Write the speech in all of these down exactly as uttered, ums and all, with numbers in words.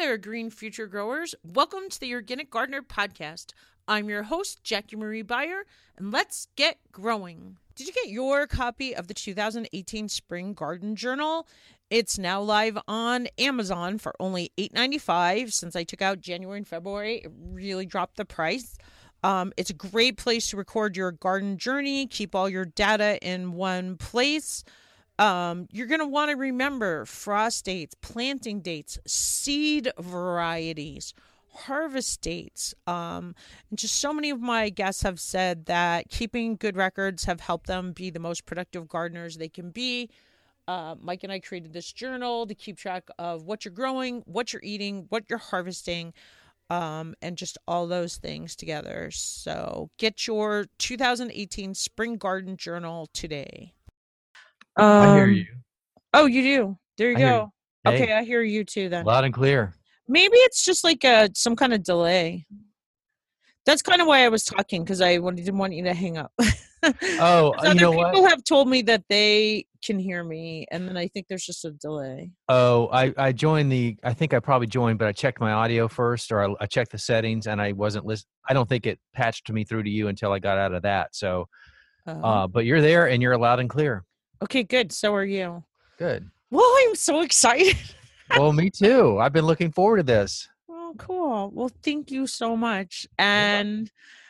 there, green future growers. Welcome to the Organic Gardener Podcast. I'm your host, Jackie Marie Beyer, and let's get growing. Did you get your copy of the two thousand eighteen Spring Garden Journal? It's now live on Amazon for only eight ninety-five. Since I took out January and February, it really dropped the price. Um, it's a great place to record your garden journey, keep all your data in one place. Um, you're going to want to remember frost dates, planting dates, seed varieties, harvest dates. Um, and just so many of my guests have said that keeping good records have helped them be the most productive gardeners they can be. Uh, Mike and I created this journal to keep track of what you're growing, what you're eating, what you're harvesting, um, and just all those things together. So get your two thousand eighteen Spring Garden Journal today. Um, I hear you. Oh, you do? There you I hear go. you. Hey, Okay, I hear you too then. loud and clear. Maybe it's just like a some kind of delay. That's kind of why I was talking, because I wanted- didn't want you to hang up. Oh, 'Cause you other know people what? have told me that they can hear me, and then I think there's just a delay. Oh, I, I joined the, I think I probably joined, but I checked my audio first, or I, I checked the settings, and I wasn't listening. I don't think it patched me through to you until I got out of that. So, Oh. uh, but you're there, and you're loud and clear. Okay, good. So are you. Good. Well, I'm so excited. Well, me too. I've been looking forward to this. Oh, cool. Well, thank you so much. And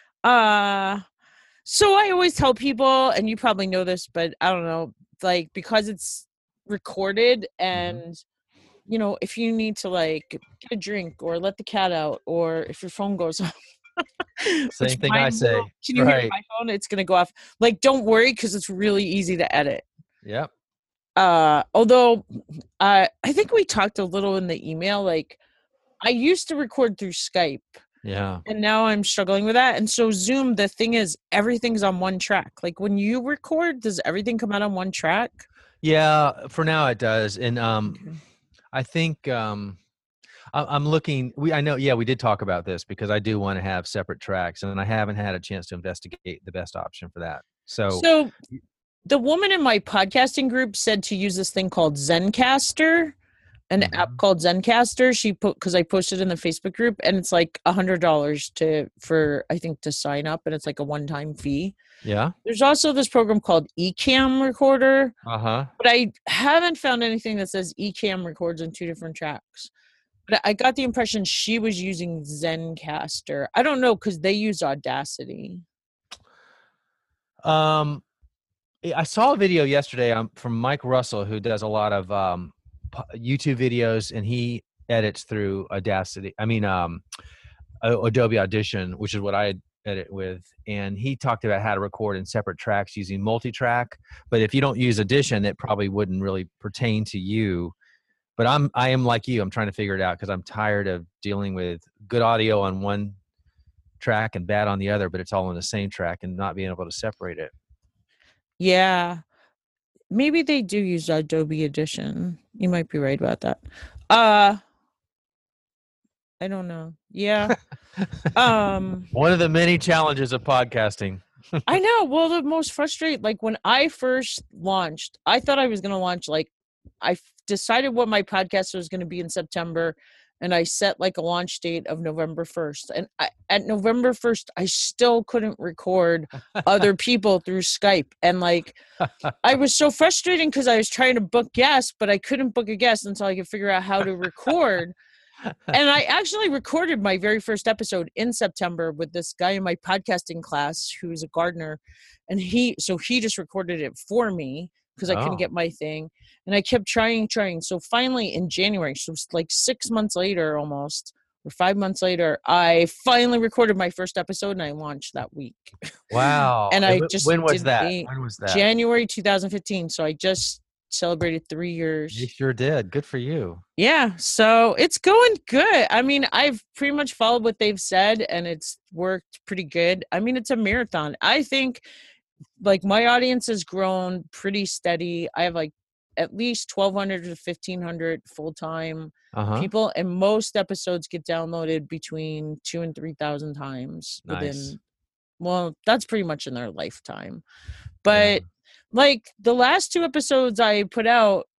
uh so I always tell people, and you probably know this, but I don't know, like, because it's recorded and Mm-hmm. you know, if you need to like get a drink or let the cat out, or if your phone goes off, Same thing I say. Will, can you right. hear my phone? It's gonna go off. Like, don't worry, because it's really easy to edit. Yep. Uh, although uh, I think we talked a little in the email. Like, I used to record through Skype. Yeah. And now I'm struggling with that. And so Zoom, the thing is, everything's on one track. Like, when you record, does everything come out on one track? Yeah. For now, it does, and um, Okay. I think um. I- I'm looking. We I know. Yeah, we did talk about this because I do want to have separate tracks, and I haven't had a chance to investigate the best option for that. So, So the woman in my podcasting group said to use this thing called Zencaster, an Mhm. app called Zencaster. She put, because I posted in the Facebook group, and it's like a hundred dollars to for I think to sign up, and it's like a one time fee. Yeah. There's also this program called Ecamm Recorder, Uh huh. but I haven't found anything that says Ecamm records on two different tracks. But I got the impression she was using Zencaster. I don't know, because they use Audacity. Um, I saw a video yesterday um, from Mike Russell, who does a lot of um, YouTube videos, and he edits through Audacity. I mean, um, Adobe Audition, which is what I edit with. And he talked about how to record in separate tracks using multi-track. But if you don't use Audition, it probably wouldn't really pertain to you. But I'm I am like you. I'm trying to figure it out because I'm tired of dealing with good audio on one track and bad on the other, but it's all on the same track and not being able to separate it. Yeah. Maybe they do use Adobe Audition. You might be right about that. Uh I don't know. Yeah. um One of the many challenges of podcasting. I know. Well, the most frustrating, like when I first launched, I thought I was going to launch, like, I f- decided what my podcast was going to be in September, and I set like a launch date of November first. And I, at November first, I still couldn't record other people through Skype. And like, I was so frustrating because I was trying to book guests, but I couldn't book a guest until I could figure out how to record. And I actually recorded my very first episode in September with this guy in my podcasting class who's a gardener. And he, so he just recorded it for me because I couldn't Oh. get my thing. And I kept trying, trying. So finally in January, so it's like six months later almost, or five months later, I finally recorded my first episode and I launched that week. Wow. And I Wh- just when was did that? a- When was that? January two thousand fifteen. So I just celebrated three years. You sure did. Good for you. Yeah, so it's going good. I mean, I've pretty much followed what they've said, and it's worked pretty good. I mean, it's a marathon. I think, like, my audience has grown pretty steady. I have, like, at least twelve hundred to fifteen hundred full-time Uh-huh. people, and most episodes get downloaded between two and three thousand times Nice. within, well, that's pretty much in their lifetime. But, like, the last two episodes I put out,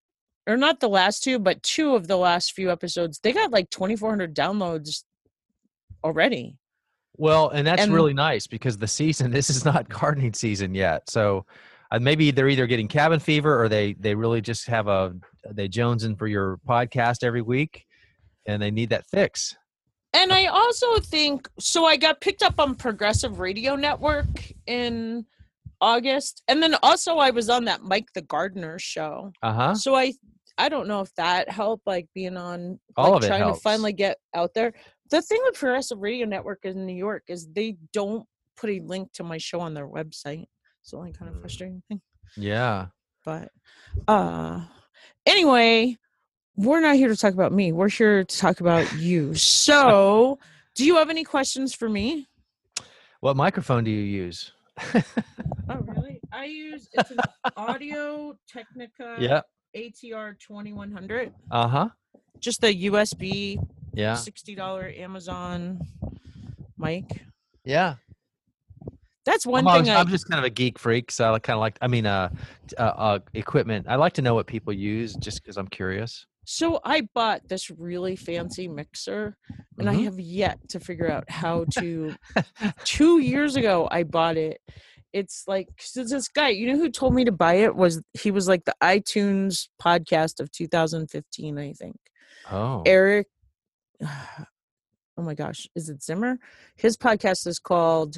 or not the last two, but two of the last few episodes, they got like twenty-four hundred downloads already. Well, and that's And- really nice because the season, this is not gardening season yet. So uh, maybe they're either getting cabin fever or they they really just have a they jonesing for your podcast every week and they need that fix. And I also think, so I got picked up on Progressive Radio Network in August. And then also I was on that Mike the Gardener show. Uh-huh. So I I don't know if that helped, like being on, All like of it trying helps. to finally get out there. The thing with Progressive Radio Network in New York is they don't put a link to my show on their website. It's the only kind of frustrating thing. Yeah. But uh anyway, we're not here to talk about me. We're here to talk about you. So, do you have any questions for me? What microphone do you use? Oh, really? I use, it's an Audio Technica Yeah. A T R twenty-one hundred. Uh-huh. Just the U S B Yeah. sixty dollars Amazon mic. Yeah. That's one I'm, thing always- I I'm just kind of a geek freak, so I kind of like, I mean, uh, uh, uh, equipment. I like to know what people use just because I'm curious. So I bought this really fancy mixer, and I Mhm. have yet to figure out how to. Two years ago, I bought it. It's like, 'cause this guy, you know, who told me to buy it was he was like the iTunes podcast of two thousand fifteen, I think. Oh. Eric. Oh my gosh, is it Zimmer? His podcast is called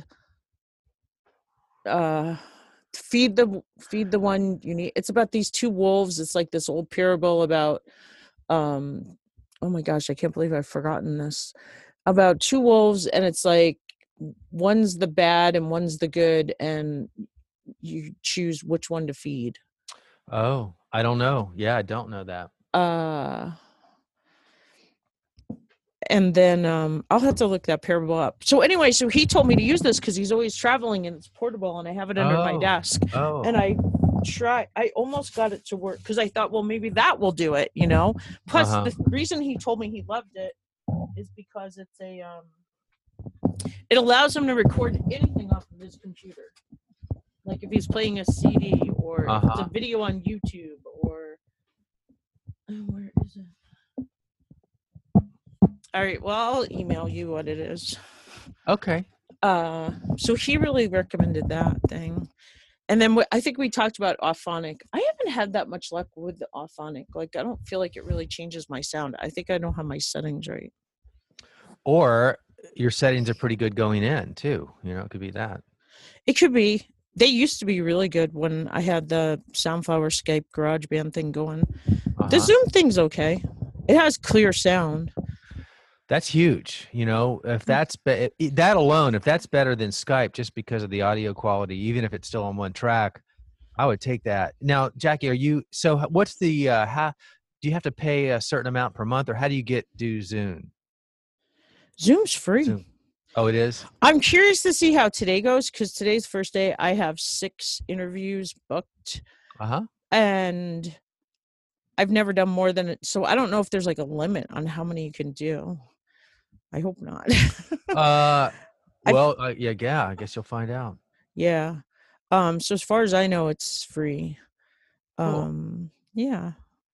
uh feed the feed the one you need. It's about these two wolves. It's like this old parable about um oh my gosh, I can't believe I've forgotten this, about two wolves, and it's like one's the bad and one's the good, and you choose which one to feed. Oh, I don't know. Yeah, I don't know that. Uh and then um I'll have to look that parable up. So anyway, so he told me to use this because he's always traveling and it's portable, and I have it under my Oh. desk. Oh. And I try I almost got it to work because I thought, well, maybe that will do it, you know. Plus, Uh-huh. the reason he told me he loved it is because it's a um it allows him to record anything off of his computer, like if he's playing a C D or if it's Uh-huh. a video on YouTube or oh, where is it? All right, well, I'll email you what it is. Okay. Uh, so he really recommended that thing. And then what I think we talked about Auphonic. I haven't had that much luck with the Auphonic. Like, I don't feel like it really changes my sound. I think I don't have my settings right. Or your settings are pretty good going in too. You know, it could be that. It could be. They used to be really good when I had the Soundflower Skype GarageBand thing going. Uh-huh. The Zoom thing's okay. It has clear sound. That's huge. You know, if that's be- that alone, if that's better than Skype, just because of the audio quality, even if it's still on one track, I would take that. Now, Jackie, are you? So, what's the? Uh, how do you have to pay a certain amount per month, or how do you get do Zoom? Zoom's free. Zoom. Oh, it is. I'm curious to see how today goes because today's the first day. I have six interviews booked, Uh huh. and I've never done more than it. So I don't know if there's like a limit on how many you can do. I hope not. Uh, I- well, uh, yeah, yeah. I guess you'll find out. Yeah. Um. So as far as I know, it's free. Cool. Um. Yeah.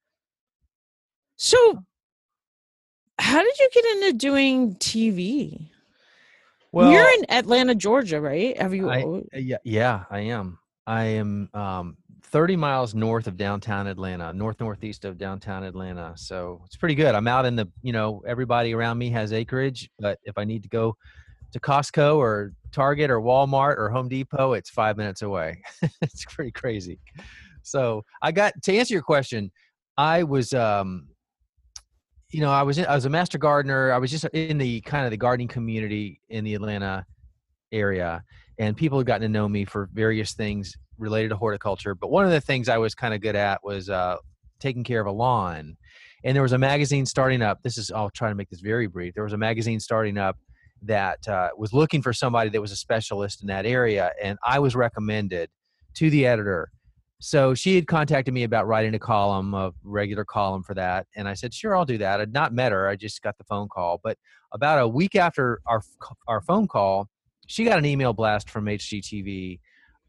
So, how did you get into doing T V? Well, You're in Atlanta, Georgia, right? Have you? I- oh, Uh, Yeah, yeah, I am. I am um, thirty miles north of downtown Atlanta, north northeast of downtown Atlanta. So it's pretty good. I'm out in the, you know, everybody around me has acreage, but if I need to go to Costco or Target or Walmart or Home Depot, it's five minutes away. It's pretty crazy. So I got to answer your question. I was, um, you know, I was in, I was a master gardener. I was just in the kind of the gardening community in the Atlanta area, and people had gotten to know me for various things related to horticulture. But one of the things I was kind of good at was uh, taking care of a lawn. And there was a magazine starting up. This is, I'll try to make this very brief. There was a magazine starting up that uh, was looking for somebody that was a specialist in that area. And I was recommended to the editor. So she had contacted me about writing a column, a regular column for that. And I said, sure, I'll do that. I'd not met her. I just got the phone call. But about a week after our, our phone call, she got an email blast from H G T V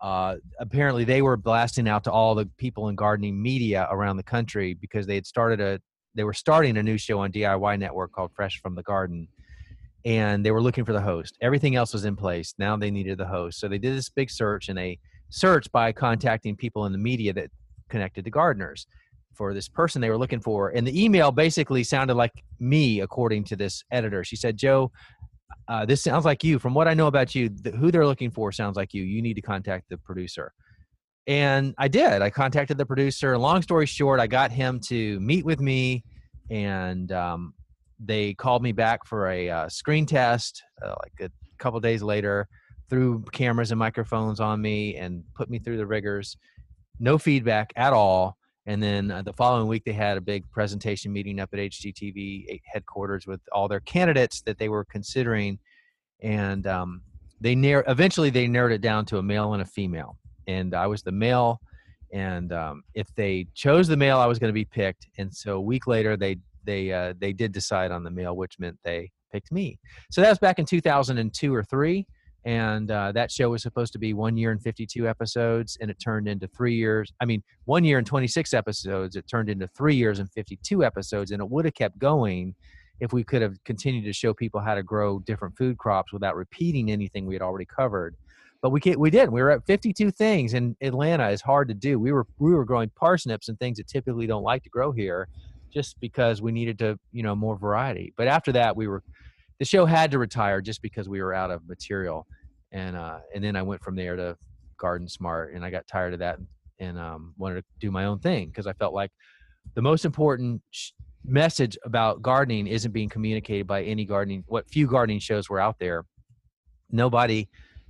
uh, apparently they were blasting out to all the people in gardening media around the country because they had started a, they were starting a new show on D I Y Network called Fresh from the Garden. And they were looking for the host. Everything else was in place. Now they needed the host. So they did this big search, and they searched by contacting people in the media that connected to gardeners for this person they were looking for. And the email basically sounded like me, according to this editor. She said, Joe, uh, this sounds like you. From what I know about you, the, who they're looking for sounds like you. You need to contact the producer. And I did. I contacted the producer. Long story short, I got him to meet with me, and um, they called me back for a uh, screen test uh, like a couple days later, threw cameras and microphones on me and put me through the rigors. No feedback at all. And then uh, the following week, they had a big presentation meeting up at H G T V headquarters with all their candidates that they were considering. And um, they narrow, eventually they narrowed it down to a male and a female. And I was the male. And um, if they chose the male, I was going to be picked. And so a week later, they they uh, they did decide on the male, which meant they picked me. So that was back in two thousand two or three. And uh, that show was supposed to be one year and fifty-two episodes, and it turned into three years. I mean, one year and twenty-six episodes. It turned into three years and fifty-two episodes, and it would have kept going if we could have continued to show people how to grow different food crops without repeating anything we had already covered. But we can't, we did. We were at fifty-two things, and Atlanta is hard to do. We were we were growing parsnips and things that typically don't like to grow here, just because we needed to, you know, more variety. But after that, we were, the show had to retire just because we were out of material. And, uh, and then I went from there to Garden Smart, and I got tired of that and um, wanted to do my own thing, because I felt like the most important sh- message about gardening isn't being communicated by any gardening, what few gardening shows were out there. Nobody,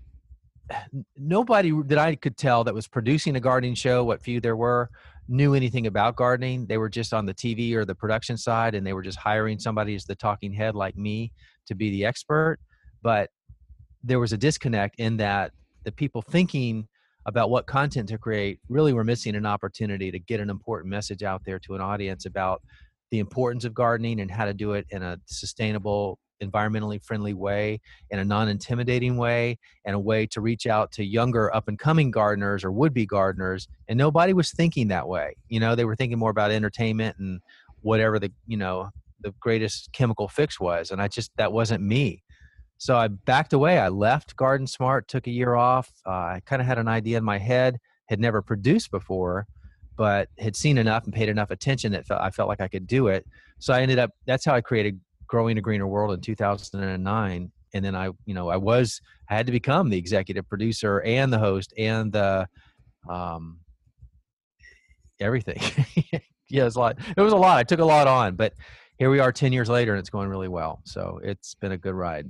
nobody that I could tell that was producing a gardening show, what few there were, knew anything about gardening. They were just on the T V or the production side, and they were just hiring somebody as the talking head like me to be the expert. But there was a disconnect in that the people thinking about what content to create really were missing an opportunity to get an important message out there to an audience about the importance of gardening and how to do it in a sustainable, environmentally friendly way, in a non-intimidating way, and a way to reach out to younger up-and-coming gardeners or would-be gardeners. And nobody was thinking that way. You know, they were thinking more about entertainment and whatever the, you know, the greatest chemical fix was. And I just, that wasn't me. So I backed away. I left Garden Smart, took a year off. Uh, I kind of had an idea in my head, had never produced before, but had seen enough and paid enough attention that I felt like I could do it. So I ended up, that's how I created Growing a Greener World in two thousand nine. And then I, you know, I was, I had to become the executive producer and the host and the, um, everything. Yeah, it was a lot. It was a lot. I took a lot on, but here we are ten years later, and it's going really well. So it's been a good ride.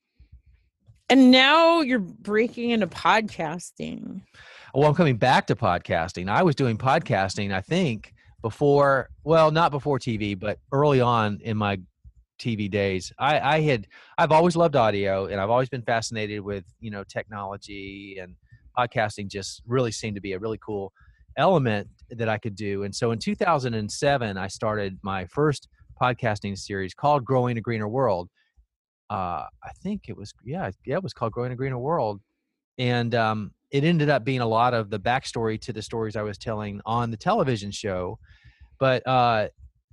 And now you're breaking into podcasting. Well, I'm coming back to podcasting. I was doing podcasting, I think, before, well, not before T V, but early on in my T V days. I, I had, I've always loved audio, and I've always been fascinated with, you know, technology, and podcasting just really seemed to be a really cool element that I could do. And so in two thousand seven, I started my first podcasting series called Growing a Greener World. Uh, I think it was, yeah, yeah, it was called Growing a Greener World. And um, it ended up being a lot of the backstory to the stories I was telling on the television show. But uh,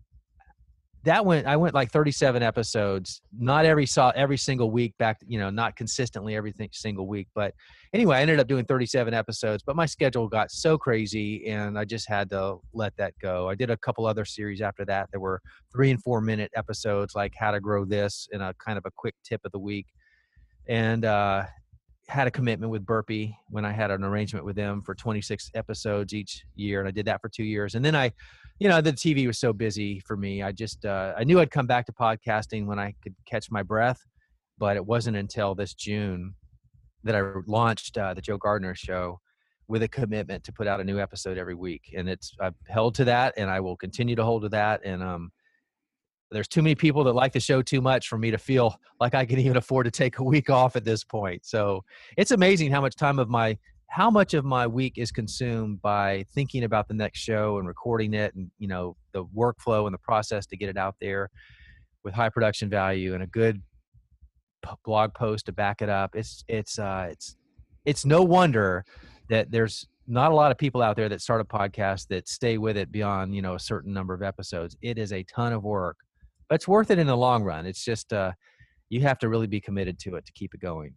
that went, I went like thirty-seven episodes, not every saw every single week back, you know, not consistently every single week. But anyway, I ended up doing thirty-seven episodes, but my schedule got so crazy and I just had to let that go. I did a couple other series after that. There were three and four minute episodes, like How to Grow This, and a kind of a quick tip of the week. And uh, had a commitment with Burpee when I had an arrangement with them for twenty-six episodes each year. And I did that for two years. And then I, you know, the T V was so busy for me. I just, uh, I knew I'd come back to podcasting when I could catch my breath, but it wasn't until this June that I launched uh, the Joe Gardener Show with a commitment to put out a new episode every week. And it's, I've held to that, and I will continue to hold to that. And um, there's too many people that like the show too much for me to feel like I can even afford to take a week off at this point. So it's amazing how much time of my, how much of my week is consumed by thinking about the next show and recording it, and, you know, the workflow and the process to get it out there with high production value and a good p- blog post to back it up. It's, it's, uh, it's, it's no wonder that there's not a lot of people out there that start a podcast that stay with it beyond, you know, a certain number of episodes. It is a ton of work, but it's worth it in the long run. It's just, uh, you have to really be committed to it to keep it going.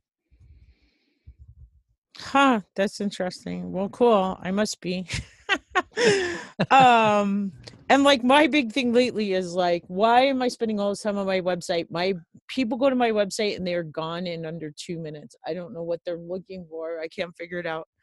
Huh. That's interesting. Well, cool. I must be. um, and like my big thing lately is like, why am I spending all this time on my website? My people go to my website and they're gone in under two minutes. I don't know what they're looking for. I can't figure it out.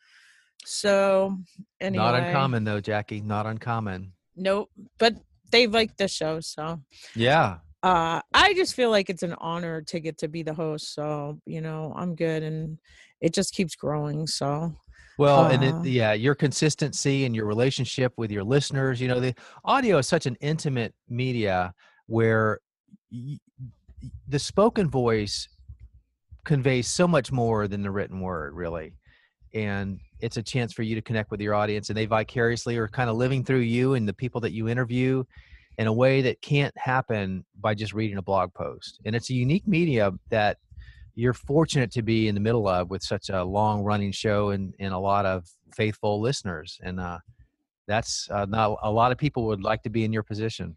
So anyway. Not uncommon though, Jackie. Not uncommon. Nope. But they like the show. So yeah. Uh, I just feel like it's an honor to get to be the host. So, you know, I'm good and it just keeps growing. So, well, uh, and it, yeah, your consistency and your relationship with your listeners, you know, the audio is such an intimate media where y- the spoken voice conveys so much more than the written word, really. And it's a chance for you to connect with your audience, and they vicariously are kind of living through you and the people that you interview in a way that can't happen by just reading a blog post. And it's a unique media that you're fortunate to be in the middle of with such a long running show and, and a lot of faithful listeners. And uh, that's uh, not a lot of people would like to be in your position.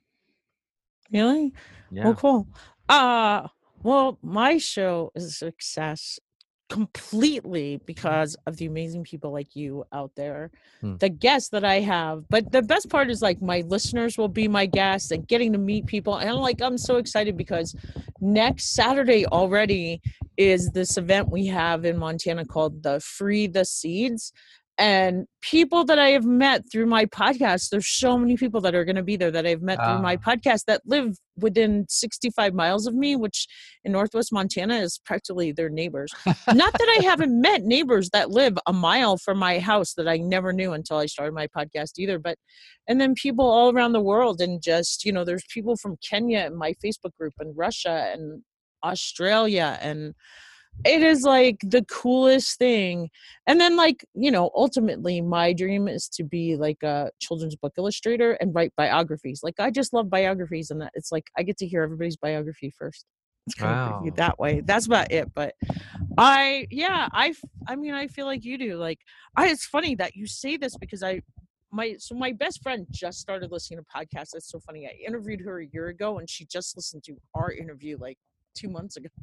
Really? Yeah. Well, cool. Uh, well, my show is a success completely because of the amazing people like you out there, hmm. the guests that I have. But the best part is like my listeners will be my guests and getting to meet people. And like, I'm so excited because next Saturday already is this event we have in Montana called the Free the Seeds. And people that I have met through my podcast, there's so many people that are going to be there that I've met uh, through my podcast that live within sixty-five miles of me, which in Northwest Montana is practically their neighbors. Not that I haven't met neighbors that live a mile from my house that I never knew until I started my podcast either. But, and then people all around the world, and just, you know, there's people from Kenya in my Facebook group, and Russia and Australia, and it is like the coolest thing. And then like, you know, ultimately my dream is to be like a children's book illustrator and write biographies. Like I just love biographies, and that it's like I get to hear everybody's biography first. It's kind wow. of creepy that way. That's about it. But I, yeah, I, I mean, I feel like you do. Like I, it's funny that you say this because I, my, so my best friend just started listening to podcasts. That's so funny. I interviewed her a year ago and she just listened to our interview like two months ago.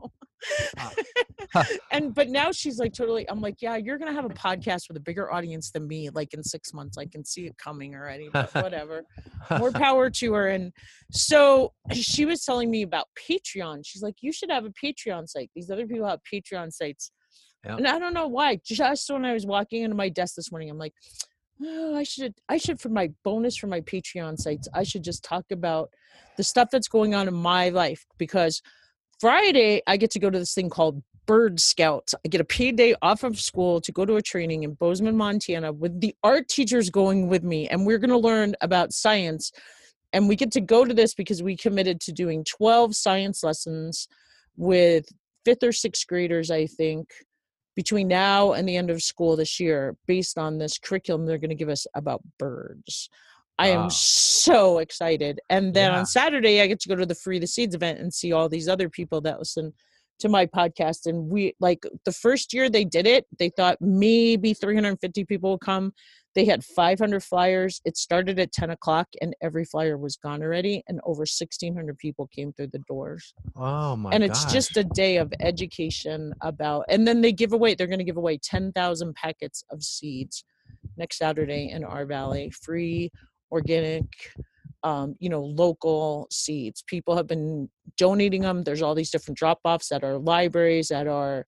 and but now she's like totally, I'm like, yeah, you're gonna have a podcast with a bigger audience than me like in six months. I can see it coming already, but whatever. More power to her. And so she was telling me about Patreon. She's like, you should have a Patreon site. These other people have Patreon sites. Yep. And I don't know why. Just when I was walking into my desk this morning, I'm like, oh, I should I should for my bonus for my Patreon sites, I should just talk about the stuff that's going on in my life, because Friday, I get to go to this thing called Bird Scouts. I get a paid day off of school to go to a training in Bozeman, Montana, with the art teachers going with me. And we're going to learn about science. And we get to go to this because we committed to doing twelve science lessons with fifth or sixth graders, I think, between now and the end of school this year, based on this curriculum they're going to give us about birds. I am wow. so excited. And then yeah. on Saturday, I get to go to the Free the Seeds event and see all these other people that listen to my podcast. And we, like, the first year they did it, they thought maybe three hundred fifty people would come. They had five hundred flyers. It started at ten o'clock and every flyer was gone already. And over sixteen hundred people came through the doors. Oh my And it's gosh. just a day of education about, and then they give away, they're going to give away ten thousand packets of seeds next Saturday in our valley, free, organic, um, you know, local seeds. People have been donating them. There's all these different drop-offs at our libraries, at our,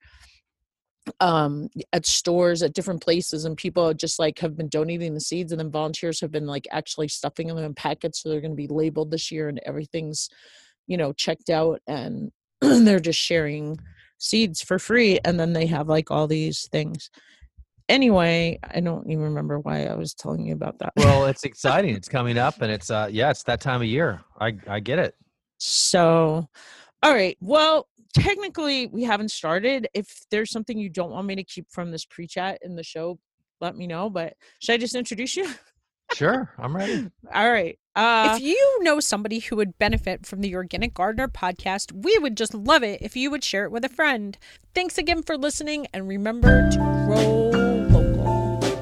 um, at stores, at different places. And people just like have been donating the seeds, and then volunteers have been like actually stuffing them in packets. So they're going to be labeled this year and everything's, you know, checked out, and they're just sharing seeds for free. And then they have like all these things. Anyway, I don't even remember why I was telling you about that. Well, it's exciting. It's coming up, and it's, uh, yeah, it's that time of year. I, I get it. So, all right. Well, technically we haven't started. If there's something you don't want me to keep from this pre-chat in the show, let me know. But should I just introduce you? Sure. I'm ready. All right. Uh, if you know somebody who would benefit from the Organic Gardener podcast, we would just love it if you would share it with a friend. Thanks again for listening, and remember to grow local.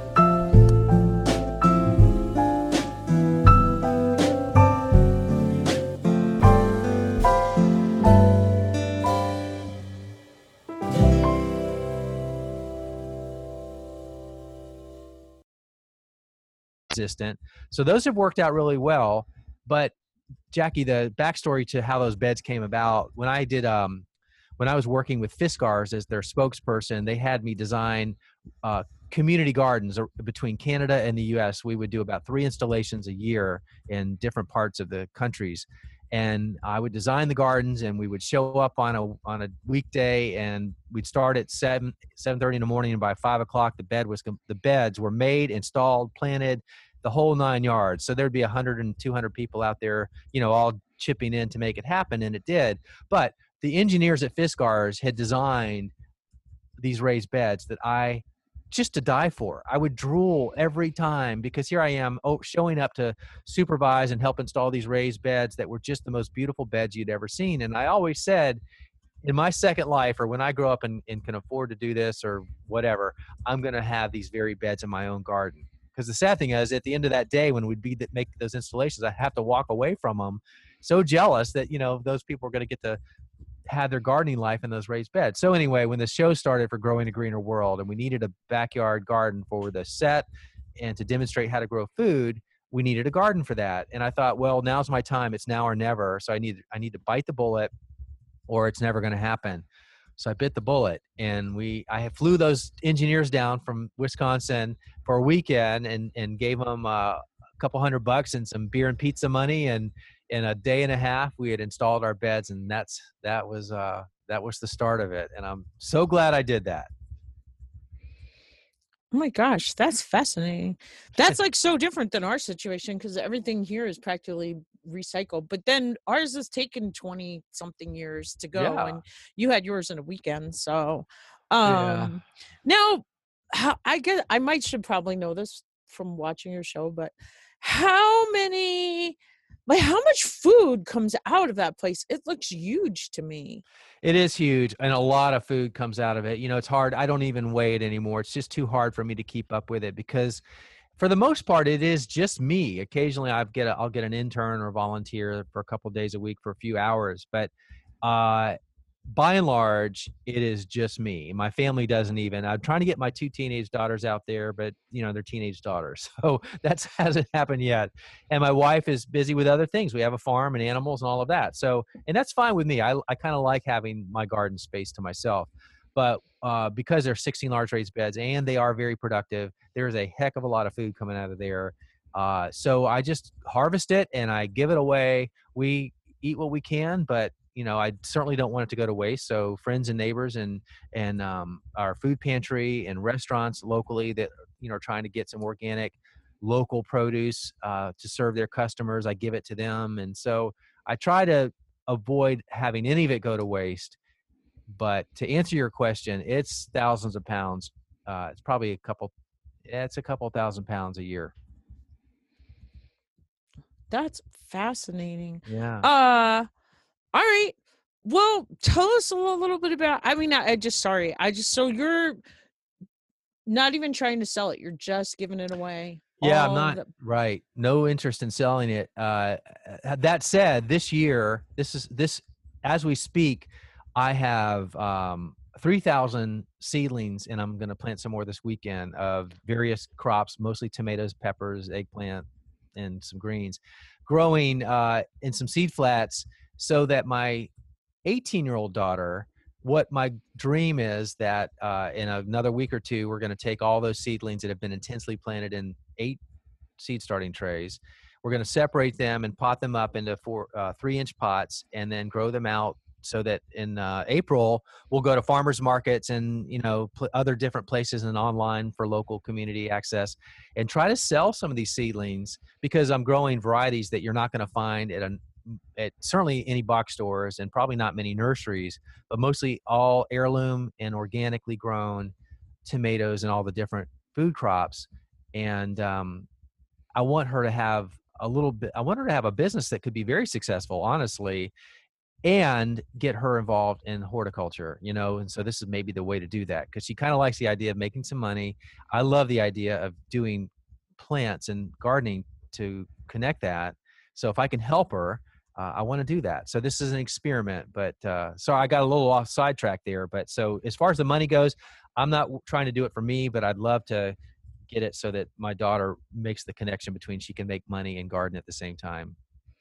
resistant. So those have worked out really well. But Jackie, the backstory to how those beds came about, when I did, um, when I was working with Fiskars as their spokesperson, they had me design uh, community gardens between Canada and the U S. We would do about three installations a year in different parts of the countries. And I would design the gardens, and we would show up on a on a weekday, and we'd start at seven seven thirty in the morning, and by five o'clock the bed was the beds were made, installed, planted, the whole nine yards. So there'd be a hundred and two hundred people out there, you know, all chipping in to make it happen, and it did. But the engineers at Fiskars had designed these raised beds that I just to die for. I would drool every time, because here I am oh, showing up to supervise and help install these raised beds that were just the most beautiful beds you'd ever seen. And I always said, in my second life, or when I grow up and, and can afford to do this or whatever, I'm going to have these very beds in my own garden. Because the sad thing is, at the end of that day, when we'd be that make those installations, I have to walk away from them, so jealous that, you know, those people are going to get to had their gardening life in those raised beds. So anyway, when the show started for Growing a Greener World, and we needed a backyard garden for the set and to demonstrate how to grow food, we needed a garden for that. And I thought, well, now's my time. It's now or never. So I need I need to bite the bullet, or it's never going to happen. So I bit the bullet, and we I flew those engineers down from Wisconsin for a weekend, and and gave them uh, a couple hundred bucks and some beer and pizza money, and in a day and a half, we had installed our beds, and that's that was uh, that was the start of it. And I'm so glad I did that. Oh my gosh, that's fascinating. That's like so different than our situation, because everything here is practically recycled. But then ours has taken twenty something years to go, Yeah. and you had yours in a weekend. So um, Yeah. now, how, I guess I might should probably know this from watching your show, but how many? Like, how much food comes out of that place? It looks huge to me. It is huge, and a lot of food comes out of it. You know, it's hard. I don't even weigh it anymore. It's just too hard for me to keep up with it, because for the most part, it is just me. Occasionally I get a, I'll get an intern or volunteer for a couple of days a week for a few hours, but uh, by and large, it is just me. My family doesn't even. I'm trying to get my two teenage daughters out there, but you know, they're teenage daughters, so that hasn't happened yet. And my wife is busy with other things. We have a farm and animals and all of that. So, and that's fine with me. I I kind of like having my garden space to myself. But uh, because they're sixteen large raised beds and they are very productive, there's a heck of a lot of food coming out of there. Uh, so I just harvest it and I give it away. We eat what we can, but you know, I certainly don't want it to go to waste. So friends and neighbors and and um, our food pantry and restaurants locally that, you know, are trying to get some organic local produce uh, to serve their customers, I give it to them. And so I try to avoid having any of it go to waste. But to answer your question, it's thousands of pounds. Uh, it's probably a couple, yeah, it's a couple thousand pounds a year. That's fascinating. Yeah. Uh, all right. Well, tell us a little, little bit about, I mean, I, I just, sorry. I just, so you're not even trying to sell it. You're just giving it away. Yeah, All I'm not the- right. No interest in selling it. Uh, that said, this year, this is this as we speak, I have um, three thousand seedlings, and I'm going to plant some more this weekend of various crops, mostly tomatoes, peppers, eggplant, and some greens, growing uh, in some seed flats, so that my eighteen-year-old daughter. What my dream is that uh, in another week or two, we're going to take all those seedlings that have been intensely planted in eight seed starting trays. We're going to separate them and pot them up into four, uh, three inch pots, and then grow them out so that in uh, April, we'll go to farmers markets and, you know, pl- other different places and online for local community access, and try to sell some of these seedlings, because I'm growing varieties that you're not going to find at a at certainly any box stores, and probably not many nurseries, but mostly all heirloom and organically grown tomatoes and all the different food crops. And um, I want her to have a little bit, I want her to have a business that could be very successful, honestly, and get her involved in horticulture, you know? And so this is maybe the way to do that, because she kind of likes the idea of making some money. I love the idea of doing plants and gardening to connect that. So if I can help her, Uh, I want to do that. So this is an experiment, but uh, so I got a little off sidetrack there. But so as far as the money goes, I'm not w- trying to do it for me, but I'd love to get it so that my daughter makes the connection between she can make money and garden at the same time.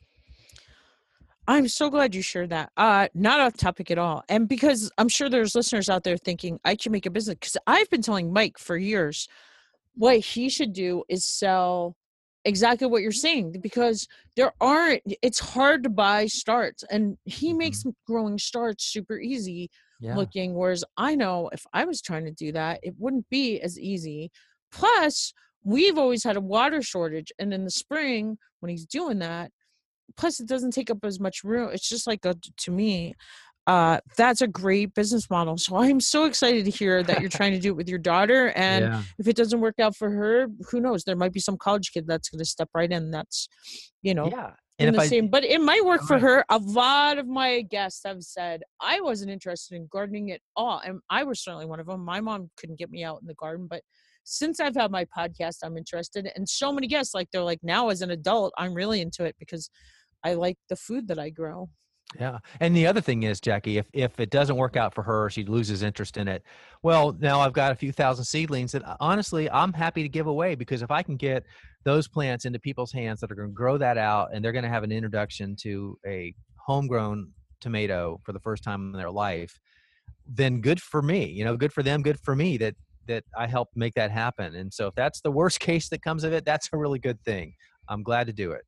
I'm so glad you shared that. Uh, not off topic at all. And because I'm sure there's listeners out there thinking I can make a business, because I've been telling Mike for years what he should do is sell exactly what you're saying, because there aren't, it's hard to buy starts, and he Mhm. makes growing starts super easy Yeah. looking. Whereas I know if I was trying to do that, it wouldn't be as easy. Plus, we've always had a water shortage. And in the spring, when he's doing that, plus it doesn't take up as much room. It's just like a, to me, uh, that's a great business model. So I'm so excited to hear that you're trying to do it with your daughter. And Yeah. if it doesn't work out for her, who knows? There might be some college kid that's going to step right in. That's, you know, Yeah. in And the if I, same, but it might work Go for ahead. her. A lot of my guests have said I wasn't interested in gardening at all. And I was certainly one of them. My mom couldn't get me out in the garden, but since I've had my podcast, I'm interested. And so many guests, like, they're like, now as an adult, I'm really into it because I like the food that I grow. Yeah. And the other thing is, Jackie, if, if it doesn't work out for her, she loses interest in it. Well, now I've got a few thousand seedlings that honestly, I'm happy to give away, because if I can get those plants into people's hands that are going to grow that out, and they're going to have an introduction to a homegrown tomato for the first time in their life, then good for me, you know, good for them, good for me that, that I helped make that happen. And so if that's the worst case that comes of it, that's a really good thing. I'm glad to do it.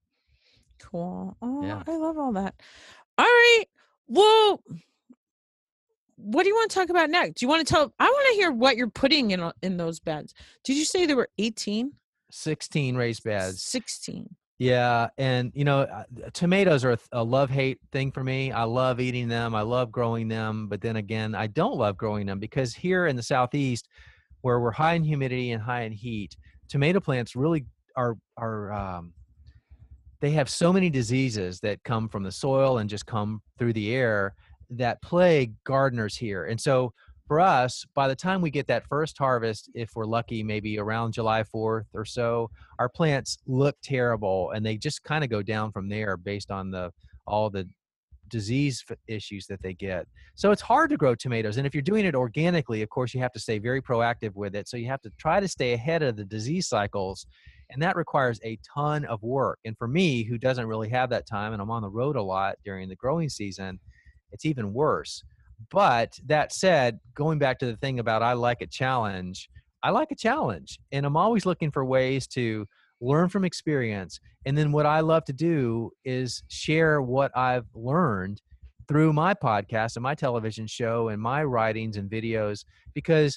Cool. Oh, Yeah. I love all that. All right. Well, what do you want to talk about next? Do you want to tell? I want to hear what you're putting in in those beds. Did you say there were eighteen? sixteen raised beds. sixteen. Yeah. And, you know, uh, tomatoes are a, a love-hate thing for me. I love eating them. I love growing them. But then again, I don't love growing them, because here in the Southeast, where we're high in humidity and high in heat, tomato plants really are, are um, they have so many diseases that come from the soil and just come through the air that plague gardeners here. And so for us, by the time we get that first harvest, if we're lucky, maybe around July fourth or so, our plants look terrible, and they just kind of go down from there based on the all the disease f- issues that they get. So it's hard to grow tomatoes. And if you're doing it organically, of course, you have to stay very proactive with it. So you have to try to stay ahead of the disease cycles. And that requires a ton of work. And for me, who doesn't really have that time, and I'm on the road a lot during the growing season, it's even worse. But that said, going back to the thing about I like a challenge, I like a challenge. And I'm always looking for ways to learn from experience. And then what I love to do is share what I've learned through my podcast and my television show and my writings and videos, because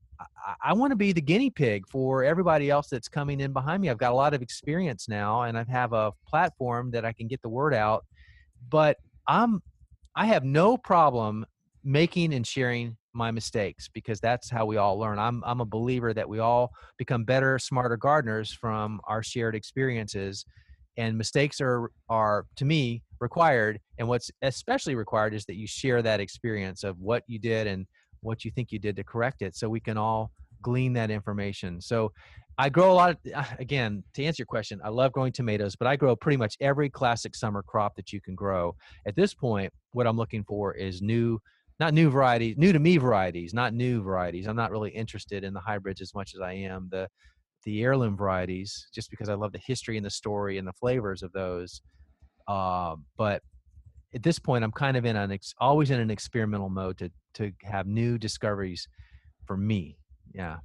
I, I want to be the guinea pig for everybody else that's coming in behind me. I've got a lot of experience now, and I have a platform that I can get the word out. But I'm, I have no problem making and sharing my mistakes, because that's how we all learn. I'm, I'm a believer that we all become better, smarter gardeners from our shared experiences. And mistakes are, are to me, required. And what's especially required is that you share that experience of what you did and what you think you did to correct it, so we can all glean that information. So I grow a lot of, again, to answer your question, I love growing tomatoes, but I grow pretty much every classic summer crop that you can grow. At this point, what I'm looking for is new, not new varieties, new to me varieties, not new varieties. I'm not really interested in the hybrids as much as I am the the heirloom varieties, just because I love the history and the story and the flavors of those. Uh, but at this point, I'm kind of in an ex- always in an experimental mode to to have new discoveries for me. Yeah.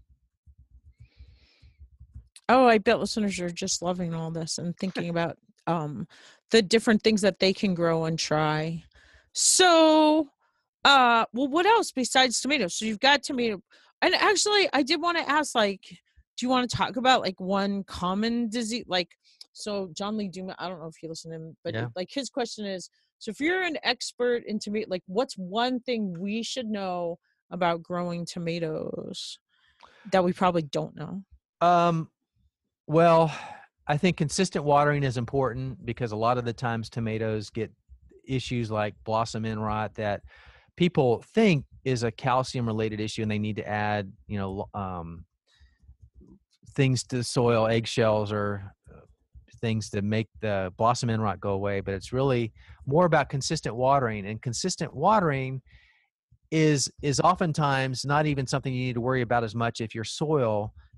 Oh, I bet listeners are just loving all this and thinking about um, the different things that they can grow and try. So, uh, well, what else besides tomatoes? So you've got tomato, and actually, I did want to ask, like, do you want to talk about like one common disease? Like, so John Lee Dumas, I don't know if you listen to him, but Yeah. like his question is, so if you're an expert in tomato, like, what's one thing we should know about growing tomatoes that we probably don't know? Um, well, I think consistent watering is important, because a lot of the times tomatoes get issues like blossom end rot that people think is a calcium related issue, and they need to add, you know, um, things to the soil, eggshells or uh, things to make the blossom end rot go away. But it's really more about consistent watering, and consistent watering is is oftentimes not even something you need to worry about as much if your soil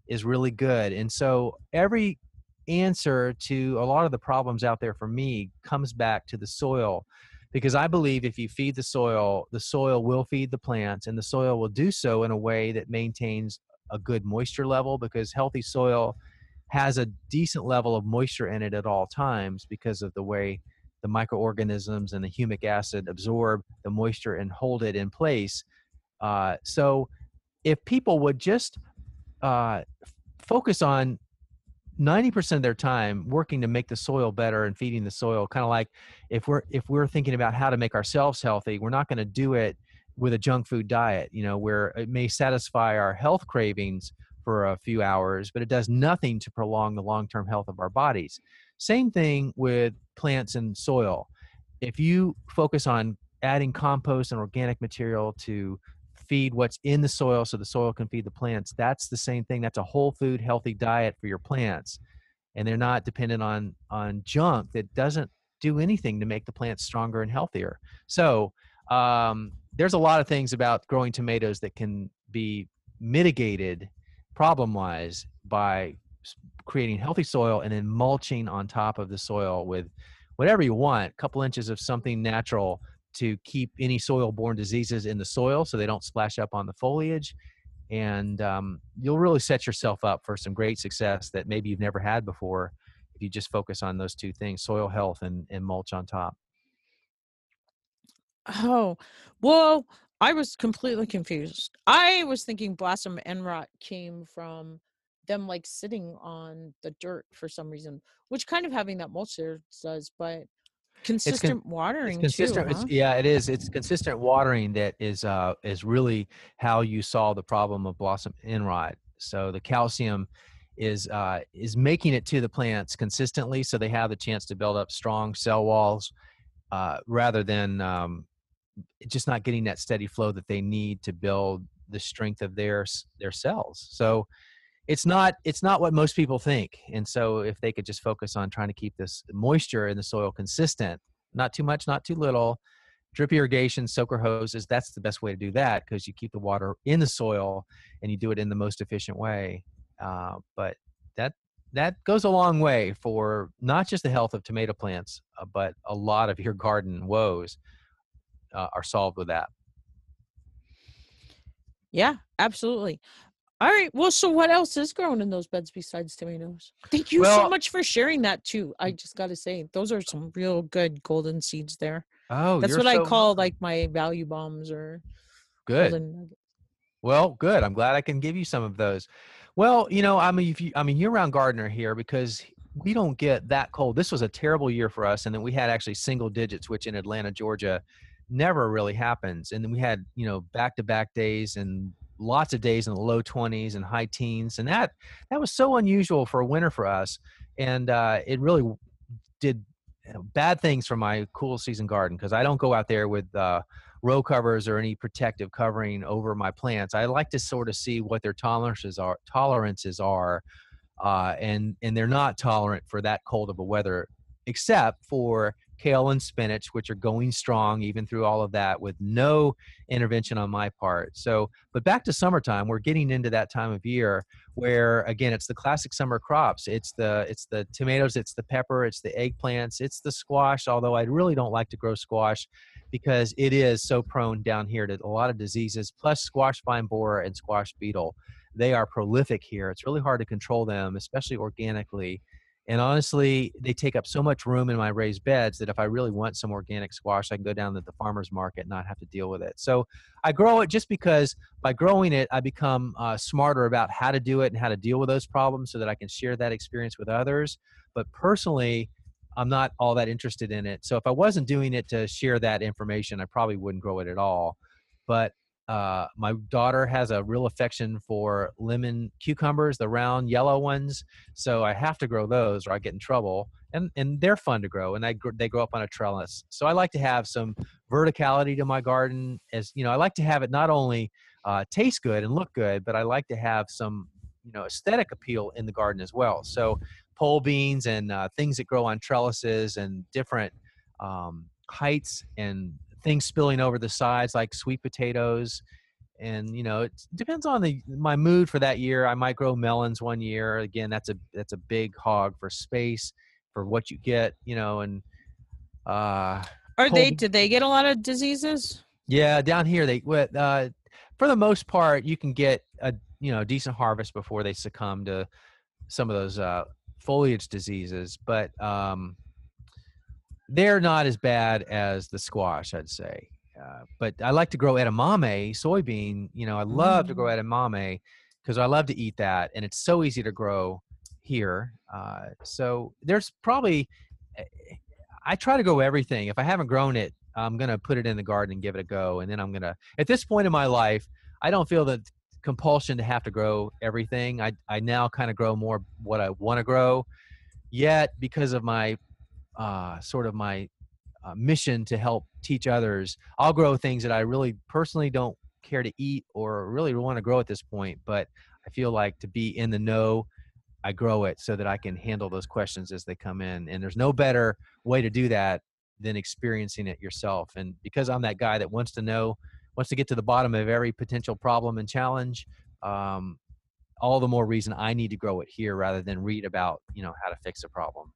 is really good. And so every answer to a lot of the problems out there for me comes back to the soil, because I believe if you feed the soil, the soil will feed the plants, and the soil will do so in a way that maintains a good moisture level, because healthy soil has a decent level of moisture in it at all times because of the way the microorganisms and the humic acid absorb the moisture and hold it in place. Uh, so if people would just uh, focus on ninety percent of their time working to make the soil better and feeding the soil, kind of like if we're if we're thinking about how to make ourselves healthy, we're not going to do it with a junk food diet, you know, where it may satisfy our health cravings for a few hours, but it does nothing to prolong the long-term health of our bodies. Same thing with plants and soil. If you focus on adding compost and organic material to feed what's in the soil so the soil can feed the plants, that's the same thing. That's a whole food, healthy diet for your plants. And they're not dependent on, on junk that doesn't do anything to make the plants stronger and healthier. So um, there's a lot of things about growing tomatoes that can be mitigated problem-wise by creating healthy soil and then mulching on top of the soil with whatever you want, a couple inches of something natural to keep any soil-borne diseases in the soil so they don't splash up on the foliage. And um, you'll really set yourself up for some great success that maybe you've never had before if you just focus on those two things, soil health and, and mulch on top. Oh, well, I was completely confused. I was thinking blossom end rot came from them like sitting on the dirt for some reason, which kind of having that mulch there does, but consistent It's watering consistent. too, huh? It's, yeah, it is. It's consistent watering that is uh, is really how you solve the problem of blossom end rot. So the calcium is uh, is making it to the plants consistently, so they have the chance to build up strong cell walls, uh, rather than um, just not getting that steady flow that they need to build the strength of their their cells. So it's not it's not what most people think. And so if they could just focus on trying to keep this moisture in the soil consistent, not too much, not too little, drip irrigation, soaker hoses, that's the best way to do that, because you keep the water in the soil and you do it in the most efficient way. Uh, but that that goes a long way for not just the health of tomato plants, uh, but a lot of your garden woes uh, are solved with that. Yeah, absolutely. All right. Well, so what else is growing in those beds besides tomatoes? Thank you so Well, much for sharing that too. I just got to say, those are some real good golden seeds there. oh, That's you're what I so call welcome. like my value bombs or Good. golden nuggets. Well, good. I'm glad I can give you some of those. Well, you know, I'm a, if you, I'm a year-round gardener here because we don't get that cold. This was a terrible year for us, and then we had actually single digits, which in Atlanta, Georgia, never really happens. And then we had, you know, back-to-back days and lots of days in the low twenties and high teens, and that that was so unusual for a winter for us. And uh, it really did you know, bad things for my cool season garden, because I don't go out there with uh, row covers or any protective covering over my plants. I like to sort of see what their tolerances are, tolerances are, uh, and and they're not tolerant for that cold of a weather, except for kale and spinach, which are going strong even through all of that with no intervention on my part. So, but back to summertime, we're getting into that time of year where, again, it's the classic summer crops. It's the it's the tomatoes, it's the pepper, it's the eggplants, it's the squash, although I really don't like to grow squash because it is so prone down here to a lot of diseases, plus squash vine borer and squash beetle. They are prolific here. It's really hard to control them, especially organically. And honestly, they take up so much room in my raised beds that if I really want some organic squash, I can go down to the farmer's market and not have to deal with it. So I grow it just because by growing it, I become uh, smarter about how to do it and how to deal with those problems so that I can share that experience with others. But personally, I'm not all that interested in it. So if I wasn't doing it to share that information, I probably wouldn't grow it at all. But uh, my daughter has a real affection for lemon cucumbers, the round yellow ones. So I have to grow those or I get in trouble. And and they're fun to grow, and they they grow up on a trellis. So I like to have some verticality to my garden. As you know, I like to have it not only uh, taste good and look good, but I like to have some you know aesthetic appeal in the garden as well. So pole beans and uh, things that grow on trellises and different um, heights and things spilling over the sides like sweet potatoes and you know, it depends on the my mood for that year. I might grow melons one year. Again, that's a that's a big hog for space for what you get, you know, and uh, Are cold, they? Did they get a lot of diseases? yeah, down here they uh, for the most part you can get a you know decent harvest before they succumb to some of those uh, foliage diseases, but um, they're not as bad as the squash, I'd say. Uh, but I like to grow edamame, soybean. You know, I love mm. to grow edamame because I love to eat that, and it's so easy to grow here. Uh, so there's probably, I try to grow everything. If I haven't grown it, I'm gonna put it in the garden and give it a go, and then I'm gonna. At this point in my life, I don't feel the compulsion to have to grow everything. I I now kind of grow more what I want to grow. Yet because of my uh, sort of my uh, mission to help teach others, I'll grow things that I really personally don't care to eat or really want to grow at this point. But I feel like to be in the know, I grow it so that I can handle those questions as they come in. And there's no better way to do that than experiencing it yourself. And because I'm that guy that wants to know, wants to get to the bottom of every potential problem and challenge, um, all the more reason I need to grow it here rather than read about, you know, how to fix a problem.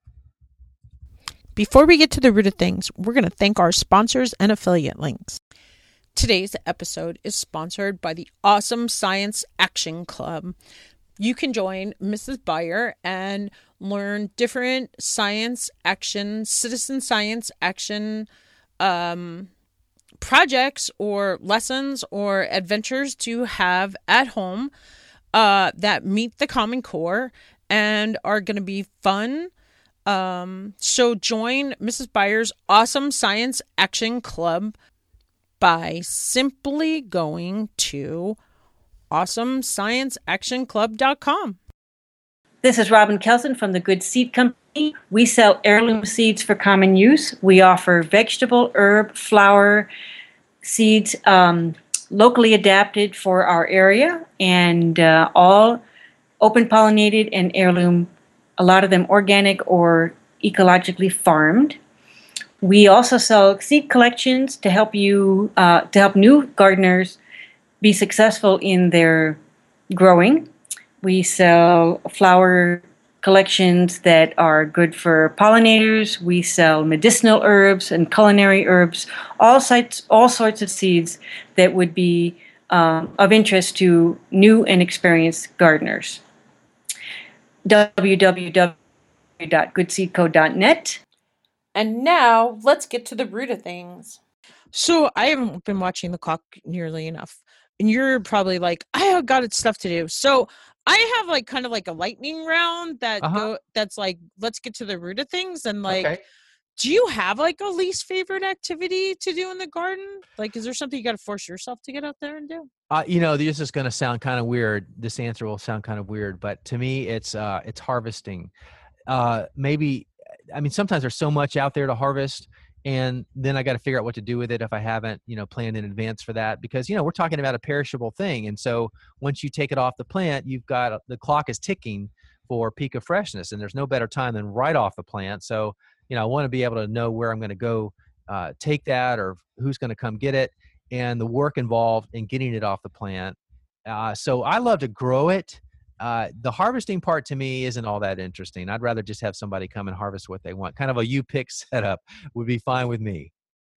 Before we get to the root of things, we're going to thank our sponsors and affiliate links. Today's episode is sponsored by the Awesome Science Action Club. You can join Missus Beyer and learn different science action, citizen science action um, projects or lessons or adventures to have at home uh, that meet the Common Core and are going to be fun. Um, so join Missus Beyer's Awesome Science Action Club by simply going to awesome science action club dot com. This is Robin Kelson from the Good Seed Company. We sell heirloom seeds for common use. We offer vegetable, herb, flower seeds um, locally adapted for our area, and uh, all open pollinated and heirloom, a lot of them organic or ecologically farmed. We also sell seed collections to help you, uh, to help new gardeners be successful in their growing. We sell flower collections that are good for pollinators. We sell medicinal herbs and culinary herbs, all sites, all sorts of seeds that would be um, of interest to new and experienced gardeners. w w w dot good seed co dot net. And now let's get to the root of things. So I haven't been watching the clock nearly enough. And you're probably like, I have got stuff to do. So I have like kind of like a lightning round that uh-huh. go that's like, let's get to the root of things. And like, okay. Do you have like a least favorite activity to do in the garden? Like, is there something you got to force yourself to get out there and do? Uh, you know, this is going to sound kind of weird. This answer will sound kind of weird, but to me, it's uh, it's harvesting. Uh, maybe, I mean, sometimes there's so much out there to harvest, and then I got to figure out what to do with it if I haven't, you know, planned in advance for that. Because, you know, we're talking about a perishable thing. And so once you take it off the plant, you've got, the clock is ticking for peak of freshness, and there's no better time than right off the plant. So, you know, I want to be able to know where I'm going to go uh, take that, or who's going to come get it, and the work involved in getting it off the plant. Uh, so I love to grow it. Uh, the harvesting part to me isn't all that interesting. I'd rather just have somebody come and harvest what they want. Kind of a you pick setup would be fine with me.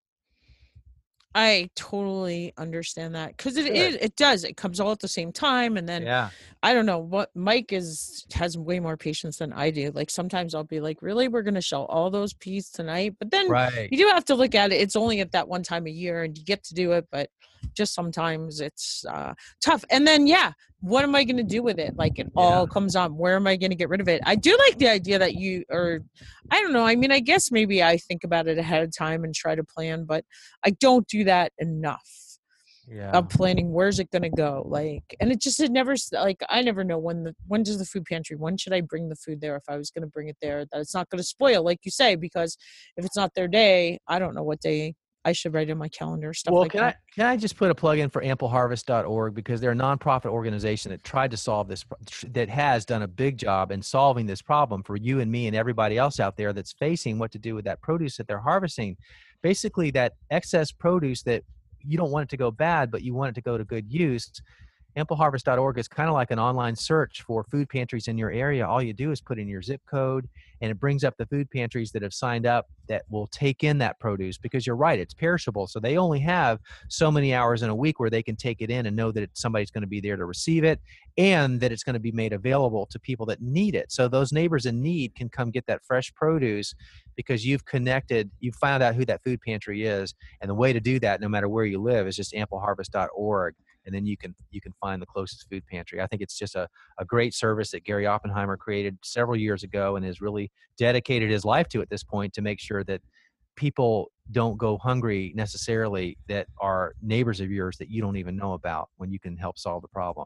I totally understand that, because it is, it does. It comes all at the same time, and then yeah. I don't know what Mike is has way more patience than I do. Like sometimes I'll be like, really, we're gonna shell all those peas tonight, but then right. you do have to look at it. It's only at that one time a year, and you get to do it, but just sometimes it's uh, tough. And then yeah, what am I gonna do with it? Like it yeah. all comes on. Where am I gonna get rid of it? I do like the idea that you, or I don't know. I mean, I guess maybe I think about it ahead of time and try to plan, but I don't do that enough. Yeah. Of planning, where's it gonna go? Like, and it just it never like I never know when the when does the food pantry, when should I bring the food there if I was gonna bring it there, that it's not gonna spoil, like you say, because if it's not their day, I don't know what day I should write in my calendar, stuff well, like can that. I can I just put a plug in for ample harvest dot org, because they're a nonprofit organization that tried to solve this, that has done a big job in solving this problem for you and me and everybody else out there that's facing what to do with that produce that they're harvesting. Basically, that excess produce that you don't want it to go bad, but you want it to go to good use. ample harvest dot org is kind of like an online search for food pantries in your area. All you do is put in your zip code, and it brings up the food pantries that have signed up that will take in that produce, because you're right, it's perishable. So they only have so many hours in a week where they can take it in and know that somebody's going to be there to receive it, and that it's going to be made available to people that need it. So those neighbors in need can come get that fresh produce because you've connected, you've found out who that food pantry is. And the way to do that, no matter where you live, is just ample harvest dot org. And then you can you can find the closest food pantry. I think it's just a, a great service that Gary Oppenheimer created several years ago and has really dedicated his life to at this point, to make sure that people don't go hungry necessarily, that are neighbors of yours that you don't even know about, when you can help solve the problem.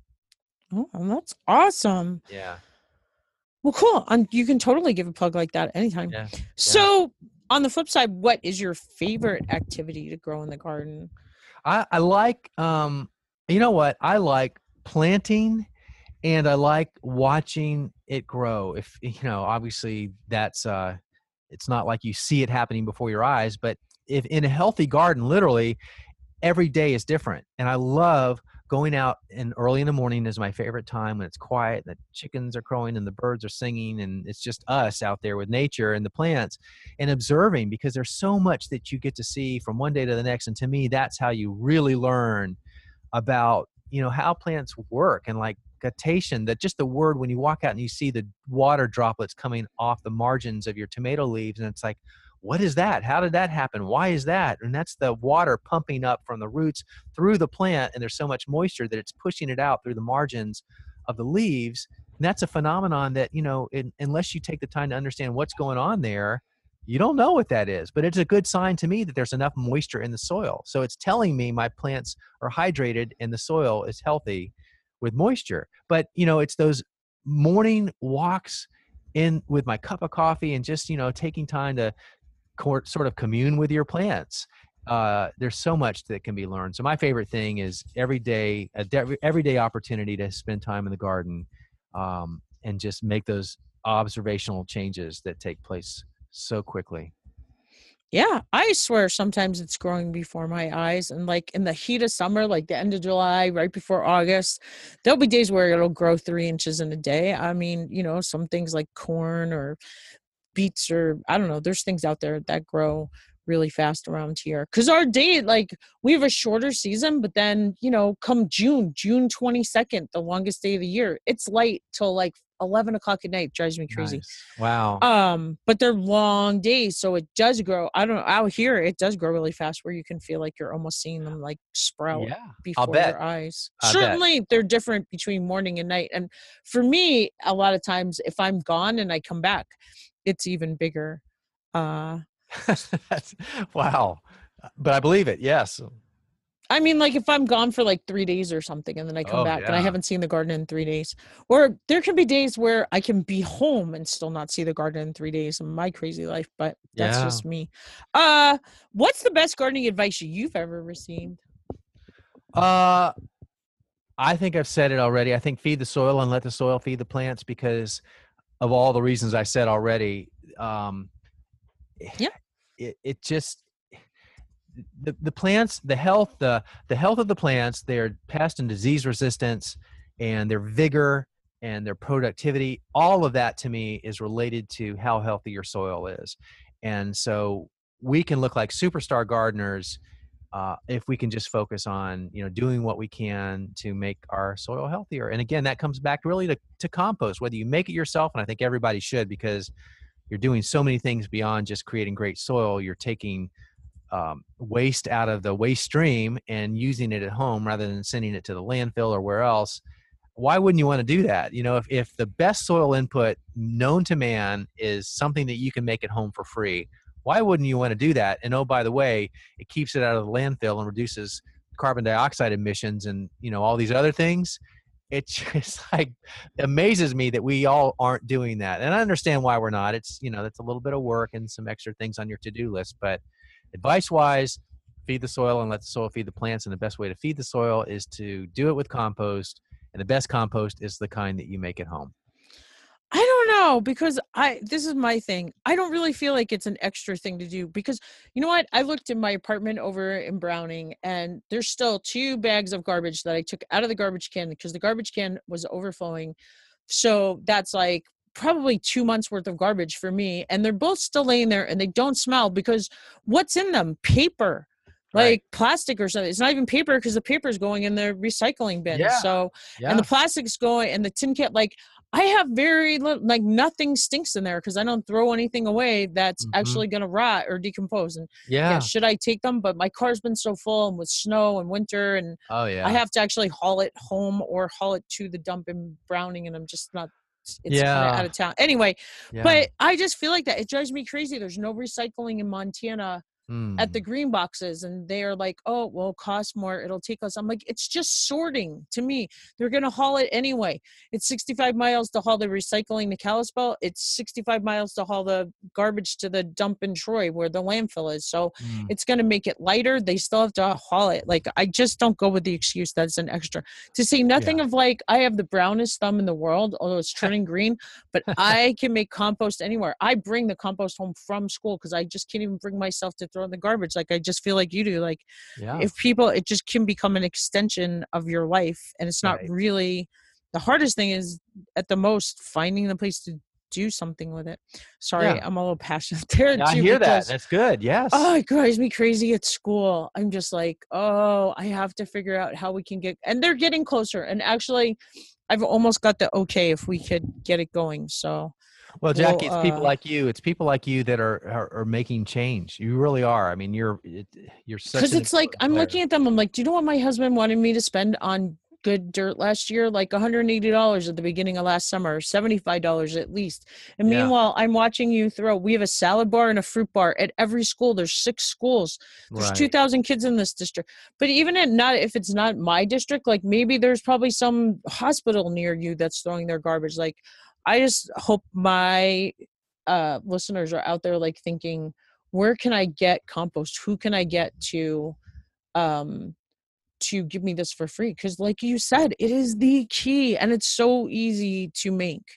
Oh, that's awesome. Yeah. Well, cool. Um, you can totally give a plug like that anytime. Yeah. So on the flip side, what is your favorite activity to grow in the garden? I, I like, um, you know what? I like planting, and I like watching it grow. If, you know, obviously that's, uh, it's not like you see it happening before your eyes, but if in a healthy garden, literally every day is different. And I love going out, and early in the morning is my favorite time, when it's quiet, and the chickens are crowing and the birds are singing, and it's just us out there with nature and the plants, and observing, because there's so much that you get to see from one day to the next. And to me, that's how you really learn about, you know, how plants work. And like guttation, that just the word, when you walk out and you see the water droplets coming off the margins of your tomato leaves, and it's like, what is that? How did that happen? Why is that? And that's the water pumping up from the roots through the plant, and there's so much moisture that it's pushing it out through the margins of the leaves. And that's a phenomenon that, you know, in, unless you take the time to understand what's going on there, you don't know what that is. But it's a good sign to me that there's enough moisture in the soil. So it's telling me my plants are hydrated and the soil is healthy with moisture. But, you know, it's those morning walks in with my cup of coffee, and just, you know, taking time to sort of commune with your plants. Uh, there's so much that can be learned. So my favorite thing is every day, a de- everyday opportunity to spend time in the garden, um, and just make those observational changes that take place so quickly. Yeah, I swear sometimes it's growing before my eyes. And like in the heat of summer, like the end of July, right before August, there'll be days where it'll grow three inches in a day. I mean, you know, some things like corn or beets, or I don't know, there's things out there that grow really fast around here. Because our day, like, we have a shorter season, but then, you know, come June, June twenty-second, the longest day of the year, it's light till like eleven o'clock at night. Drives me crazy. Nice. Wow. Um, but they're long days, so it does grow. I don't know, out here it does grow really fast, where you can feel like you're almost seeing them like sprout Yeah, before I'll bet. your eyes. I Certainly they're different between morning and night. And for me, a lot of times if I'm gone and I come back, it's even bigger. Uh That's, wow. But I believe it. Yes. I mean, like if I'm gone for like three days or something, and then I come Oh, back and I yeah. haven't seen the garden in three days, or there can be days where I can be home and still not see the garden in three days in my crazy life, but that's Yeah. just me. Uh, what's the best gardening advice you've ever received? Uh, I think I've said it already. I think feed the soil and let the soil feed the plants, because of all the reasons I said already. Um, Yeah. It, it just, the, the plants, the health, the, the health of the plants, their pest and disease resistance, and their vigor and their productivity, all of that to me is related to how healthy your soil is. And so we can look like superstar gardeners uh, if we can just focus on, you know, doing what we can to make our soil healthier. And again, that comes back really to, to compost, whether you make it yourself, and I think everybody should, because you're doing so many things beyond just creating great soil. You're taking um, waste out of the waste stream and using it at home rather than sending it to the landfill or where else. Why wouldn't you want to do that? You know, if, if the best soil input known to man is something that you can make at home for free, why wouldn't you want to do that? And oh, by the way, it keeps it out of the landfill and reduces carbon dioxide emissions and, you know, all these other things. It just like amazes me that we all aren't doing that. And I understand why we're not. It's, you know, that's a little bit of work and some extra things on your to-do list. But advice-wise, feed the soil and let the soil feed the plants. And the best way to feed the soil is to do it with compost. And the best compost is the kind that you make at home. I don't know, because I this is my thing. I don't really feel like it's an extra thing to do because you know what? I looked in my apartment over in Browning and there's still two bags of garbage that I took out of the garbage can because the garbage can was overflowing. So that's like probably two months worth of garbage for me. And they're both still laying there and they don't smell because what's in them? Paper. Like Right. plastic or something. It's not even paper because the paper is going in the recycling bin. Yeah. So, Yeah. and the plastic's going and the tin can, like I have very little, like nothing stinks in there because I don't throw anything away that's Mhm. actually going to rot or decompose. And Yeah. yeah, should I take them? But my car's been so full and with snow and winter and Oh yeah. I have to actually haul it home or haul it to the dump in Browning and I'm just not, it's kind Yeah. of out of town. Anyway, Yeah. but I just feel like that. It drives me crazy. There's no recycling in Montana at the Mm. green boxes and they are like, oh, well, it costs more. It'll take us. I'm like, it's just sorting to me. They're going to haul it anyway. It's sixty-five miles to haul the recycling to Kalispell. It's sixty-five miles to haul the garbage to the dump in Troy where the landfill is. So Mm. it's going to make it lighter. They still have to haul it. Like, I just don't go with the excuse that it's an extra. To say nothing Yeah. of like, I have the brownest thumb in the world, although it's turning green, but I can make compost anywhere. I bring the compost home from school because I just can't even bring myself to throw in the garbage. Like I just feel like you do. Like Yeah. if people, it just can become an extension of your life, and it's not Right. really the hardest thing. Is at the most finding the place to do something with it. Sorry, Yeah. I'm a little passionate there Yeah, I too. hear that. because, That's good. Yes. Oh, it drives me crazy at school. I'm just like, oh, I have to figure out how we can get, and they're getting closer. And actually, I've almost got the okay if we could get it going. So. Well, Jackie, Well, it's people uh, like you. It's people like you that are, are are making change. You really are. I mean, you're it, you're such. Because an it's like important I'm player. looking at them. I'm like, do you know what my husband wanted me to spend on good dirt last year? Like one hundred eighty dollars at the beginning of last summer, seventy-five dollars at least. And Yeah. meanwhile, I'm watching you throw. We have a salad bar and a fruit bar at every school. There's six schools. There's Right. two thousand kids in this district. But even at not if it's not my district, like maybe there's probably some hospital near you that's throwing their garbage. Like I just hope my uh, listeners are out there like thinking, where can I get compost? Who can I get to um to give me this for free? Because like you said, it is the key and it's so easy to make.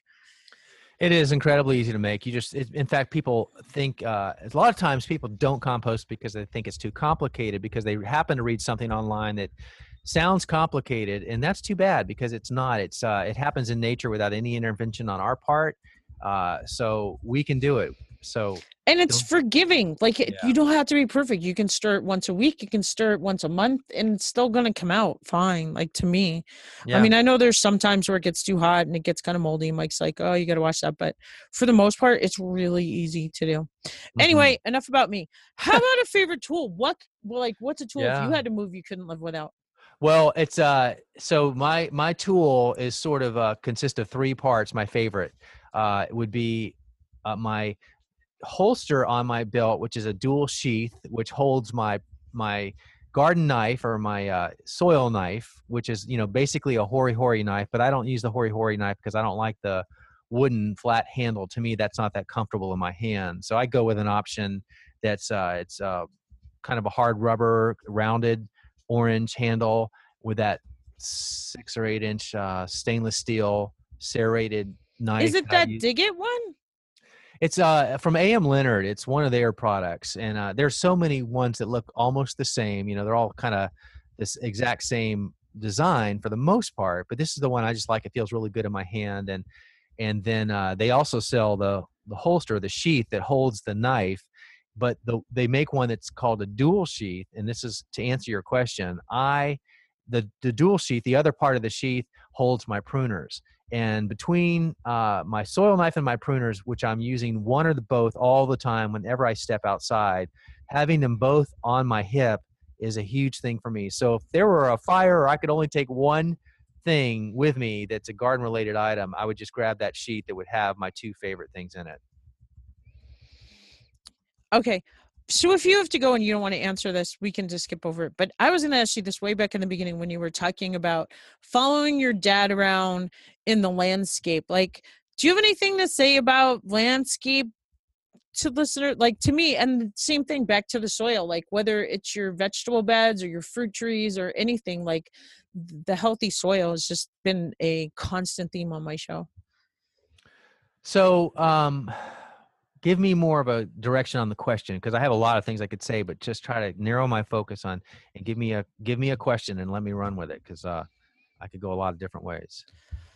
It is incredibly easy to make. You just, it, in fact, people think uh, a lot of times people don't compost because they think it's too complicated because they happen to read something online that sounds complicated, and that's too bad because it's not. It's uh, it happens in nature without any intervention on our part. Uh, so we can do it. So And it's Don't- forgiving. Like it, Yeah. you don't have to be perfect. You can stir it once a week. You can stir it once a month, and it's still going to come out fine. Like to me, yeah, I mean, I know there's some times where it gets too hot and it gets kind of moldy. And Mike's like, "Oh, you got to watch that." But for the most part, it's really easy to do. Mhm. Anyway, enough about me. How about a favorite tool? What, well, like, what's a tool if Yeah. you had to move you couldn't live without? Well, it's uh so my my tool is sort of uh consists of three parts. My favorite uh would be uh, my holster on my belt, which is a dual sheath, which holds my my garden knife or my uh, soil knife, which is you know basically a hori hori knife. But I don't use the hori hori knife because I don't like the wooden flat handle. To me, that's not that comfortable in my hand. So I go with an option that's uh, it's uh, kind of a hard rubber, rounded orange handle with that six or eight inch uh, stainless steel serrated knife. Is it I that use. Dig It one? It's uh from A M Leonard. It's one of their products, and uh, there's so many ones that look almost the same. You know, they're all kind of this exact same design for the most part. But this is the one I just like. It feels really good in my hand, and and then uh, they also sell the the holster, the sheath that holds the knife. But the, they make one that's called a dual sheath, and this is to answer your question. I the the dual sheath, the other part of the sheath holds my pruners. And between uh, my soil knife and my pruners, which I'm using one or the both all the time whenever I step outside, having them both on my hip is a huge thing for me. So if there were a fire or I could only take one thing with me that's a garden related item, I would just grab that sheet that would have my two favorite things in it. Okay. So if you have to go and you don't want to answer this, we can just skip over it. But I was going to ask you this way back in the beginning when you were talking about following your dad around in the landscape. Like, do you have anything to say about landscape to listener? Like to me, and the same thing back to the soil, like whether it's your vegetable beds or your fruit trees or anything, like the healthy soil has just been a constant theme on my show. So, um, give me more of a direction on the question, because I have a lot of things I could say, but just try to narrow my focus on and give me a give me a question and let me run with it, because uh, I could go a lot of different ways.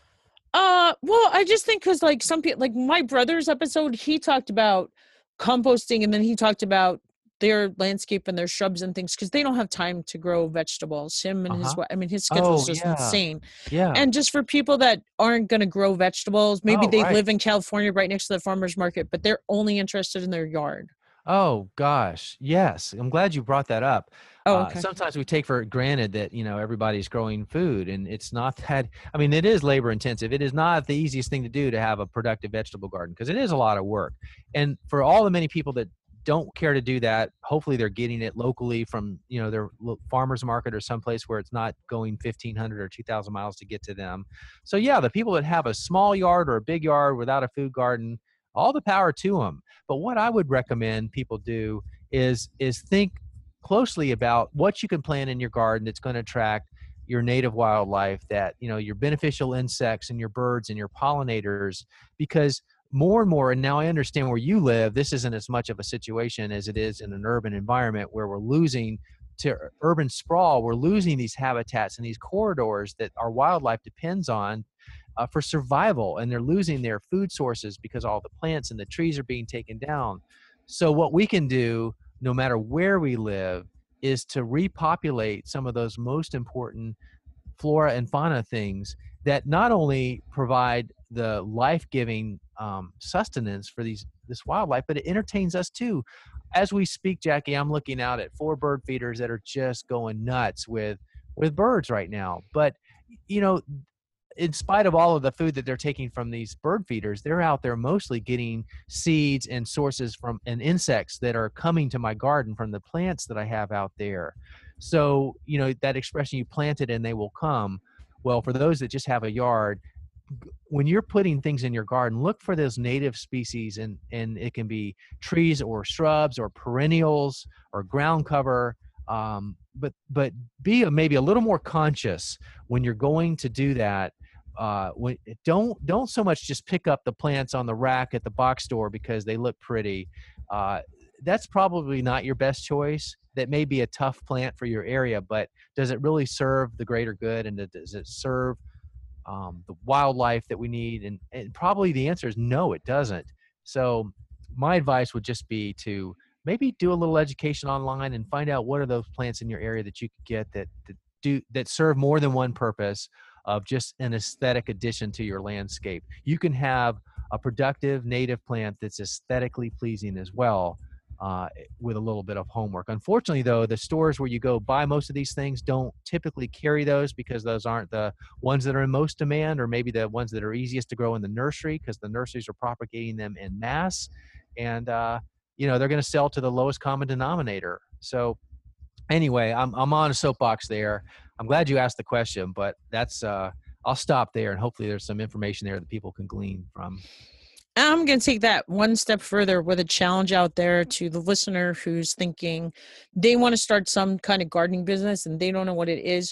Uh, well, I just think because like some people, like my brother's episode, he talked about composting, and then he talked about their landscape and their shrubs and things because they don't have time to grow vegetables. Him and his Uh-huh. wife, I mean, his schedule is Oh, just yeah. insane. Yeah. And just for people that aren't going to grow vegetables, maybe Oh, they right. live in California right next to the farmer's market, but they're only interested in their yard. Oh gosh, yes. I'm glad you brought that up. Oh, Uh, okay. sometimes we take for granted that, you know, everybody's growing food, and it's not that. I mean, it is labor intensive. It is not the easiest thing to do to have a productive vegetable garden, because it is a lot of work. And for all the many people that don't care to do that, hopefully they're getting it locally from, you know, their lo- farmer's market or someplace where it's not going fifteen hundred or two thousand miles to get to them. So yeah, the people that have a small yard or a big yard without a food garden, all the power to them. But what I would recommend people do is is think closely about what you can plant in your garden that's going to attract your native wildlife, that, you know, your beneficial insects and your birds and your pollinators, because more and more, and now I understand where you live, this isn't as much of a situation as it is in an urban environment where we're losing to urban sprawl. We're losing these habitats and these corridors that our wildlife depends on uh, for survival, and they're losing their food sources because all the plants and the trees are being taken down. So what we can do, no matter where we live, is to repopulate some of those most important flora and fauna things that not only provide the life-giving um, sustenance for these this wildlife, but it entertains us too. As we speak, Jackie, I'm looking out at four bird feeders that are just going nuts with with birds right now. But you know, in spite of all of the food that they're taking from these bird feeders, they're out there mostly getting seeds and sources from and insects that are coming to my garden from the plants that I have out there. So, you know, that expression, you plant it and they will come. Well, for those that just have a yard, when you're putting things in your garden, look for those native species, and and it can be trees or shrubs or perennials or ground cover. Um, but but be a, maybe a little more conscious when you're going to do that. Uh, when, don't don't so much just pick up the plants on the rack at the box store because they look pretty. Uh, that's probably not your best choice. That may be a tough plant for your area, but does it really serve the greater good, and does it serve um, the wildlife that we need? And, and probably the answer is no, it doesn't. So my advice would just be to maybe do a little education online and find out what are those plants in your area that you could get that, that do that serve more than one purpose of just an aesthetic addition to your landscape. You can have a productive native plant that's aesthetically pleasing as well, uh, with a little bit of homework. Unfortunately, though, the stores where you go buy most of these things don't typically carry those because those aren't the ones that are in most demand, or maybe the ones that are easiest to grow in the nursery because the nurseries are propagating them en masse. And, uh, you know, they're going to sell to the lowest common denominator. So anyway, I'm I'm on a soapbox there. I'm glad you asked the question, but that's uh, I'll stop there, and hopefully there's some information there that people can glean from. I'm going to take that one step further with a challenge out there to the listener who's thinking they want to start some kind of gardening business and they don't know what it is.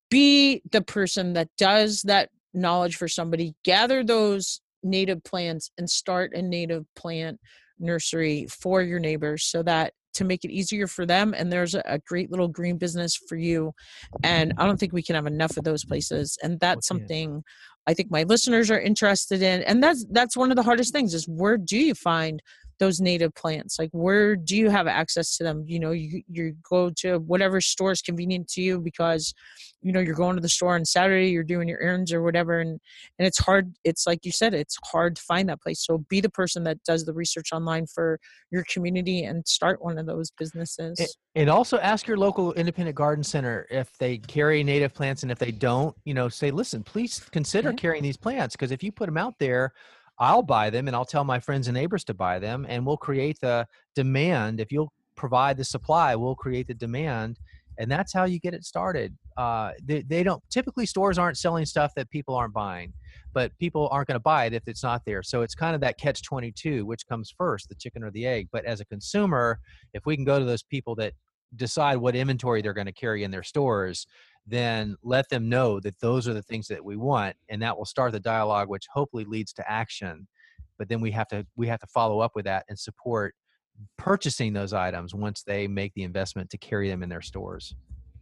Be the person that does that knowledge for somebody. Gather those native plants and start a native plant nursery for your neighbors so that to make it easier for them, and there's a, a great little green business for you. And I don't think we can have enough of those places. And that's Okay. something I think my listeners are interested in. And that's that's one of the hardest things is where do you find those native plants? Like where do you have access to them? You know, you you go to whatever store is convenient to you because, you know, you're going to the store on Saturday, you're doing your errands or whatever. And, and it's hard. It's like you said, it's hard to find that place. So be the person that does the research online for your community and start one of those businesses. And, and also ask your local independent garden center if they carry native plants, and if they don't, you know, say, listen, please consider Yeah. carrying these plants, because if you put them out there, I'll buy them and I'll tell my friends and neighbors to buy them, and we'll create the demand. If you'll provide the supply, we'll create the demand. And that's how you get it started. Uh, they, they don't typically stores aren't selling stuff that people aren't buying, but people aren't going to buy it if it's not there. So it's kind of that catch twenty-two, which comes first, the chicken or the egg. But as a consumer, if we can go to those people that decide what inventory they're going to carry in their stores, then let them know that those are the things that we want, and that will start the dialogue, which hopefully leads to action. but then we have to we have to follow up with that and support purchasing those items once they make the investment to carry them in their stores.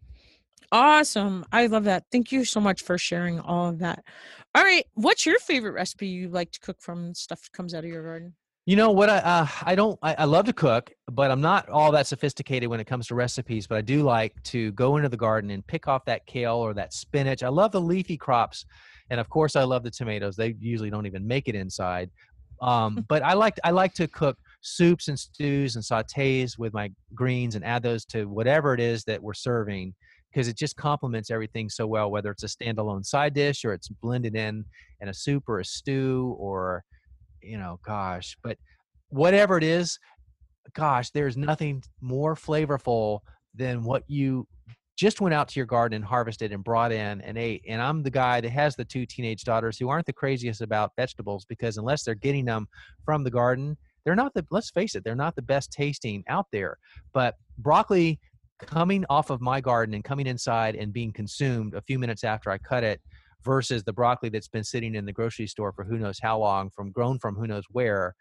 Awesome. I love that. Thank you so much for sharing all of that. All right. What's your favorite recipe you like to cook from stuff that comes out of your garden? You know what? I uh, I don't. I, I love to cook, but I'm not all that sophisticated when it comes to recipes. But I do like to go into the garden and pick off that kale or that spinach. I love the leafy crops, and of course, I love the tomatoes. They usually don't even make it inside. Um, but I like I like to cook soups and stews and sautés with my greens and add those to whatever it is that we're serving, because it just complements everything so well. Whether it's a standalone side dish or it's blended in in a soup or a stew or you know, gosh, but whatever it is, gosh, there's nothing more flavorful than what you just went out to your garden and harvested and brought in and ate. And I'm the guy that has the two teenage daughters who aren't the craziest about vegetables, because unless they're getting them from the garden, they're not the, let's face it, they're not the best tasting out there. But broccoli coming off of my garden and coming inside and being consumed a few minutes after I cut it, versus the broccoli that's been sitting in the grocery store for who knows how long, from grown from who knows where,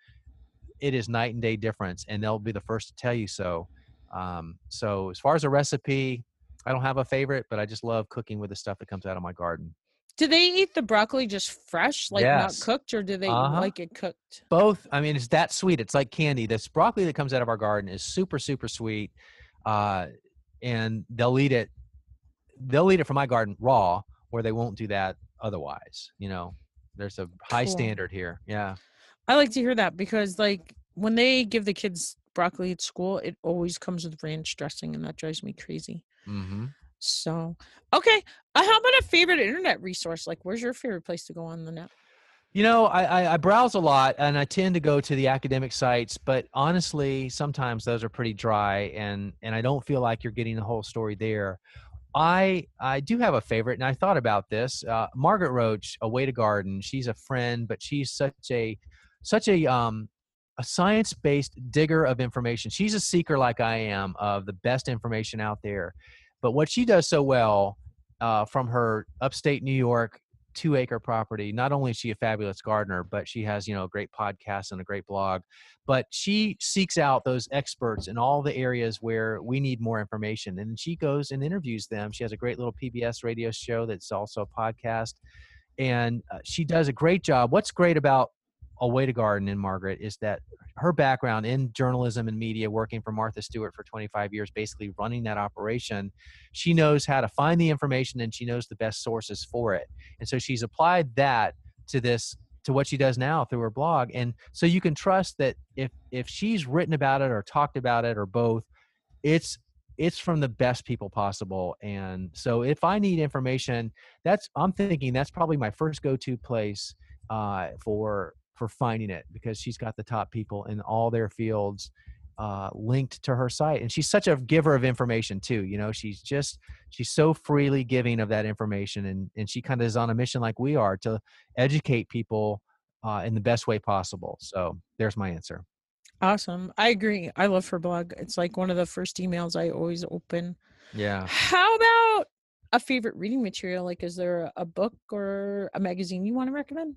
it is night and day difference, and they'll be the first to tell you so. Um, so as far as a recipe, I don't have a favorite, but I just love cooking with the stuff that comes out of my garden. Do they eat the broccoli just fresh, like Yes. not cooked, or do they Uh-huh. like it cooked? Both. I mean, it's that sweet. It's like candy. This broccoli that comes out of our garden is super, super sweet. Uh, and they'll eat it. They'll eat it from my garden raw, where they won't do that otherwise. You know, there's a high Cool. standard here. Yeah. I like to hear that, because like when they give the kids broccoli at school, it always comes with ranch dressing, and that drives me crazy. Mm-hmm. So, okay. Uh, how about a favorite internet resource? Like, where's your favorite place to go on the net? You know, I, I, I browse a lot, and I tend to go to the academic sites, but honestly, sometimes those are pretty dry, and, and I don't feel like you're getting the whole story there. I I do have a favorite, and I thought about this. Uh, Margaret Roach, A Way to Garden. She's a friend, but she's such a such a um a science-based digger of information. She's a seeker like I am of the best information out there. But what she does so well, uh, from her upstate New York two acre property, not only is she a fabulous gardener, but she has, you know, a great podcast and a great blog, but she seeks out those experts in all the areas where we need more information. And she goes and interviews them. She has a great little P B S radio show that's also a podcast, and uh, she does a great job. What's great about A Way to Garden in Margaret is that her background in journalism and media, working for Martha Stewart for twenty-five years, basically running that operation, she knows how to find the information, and she knows the best sources for it. And so she's applied that to this, to what she does now through her blog. And so you can trust that if if she's written about it or talked about it or both, it's it's from the best people possible. And so if I need information, that's I'm thinking that's probably my first go-to place uh, for for finding it, because she's got the top people in all their fields uh, linked to her site. And she's such a giver of information too. You know, she's just, she's so freely giving of that information. And, and she kind of is on a mission like we are to educate people uh, in the best way possible. So there's my answer. Awesome. I agree. I love her blog. It's like one of the first emails I always open. Yeah. How about a favorite reading material? Like, is there a book or a magazine you want to recommend?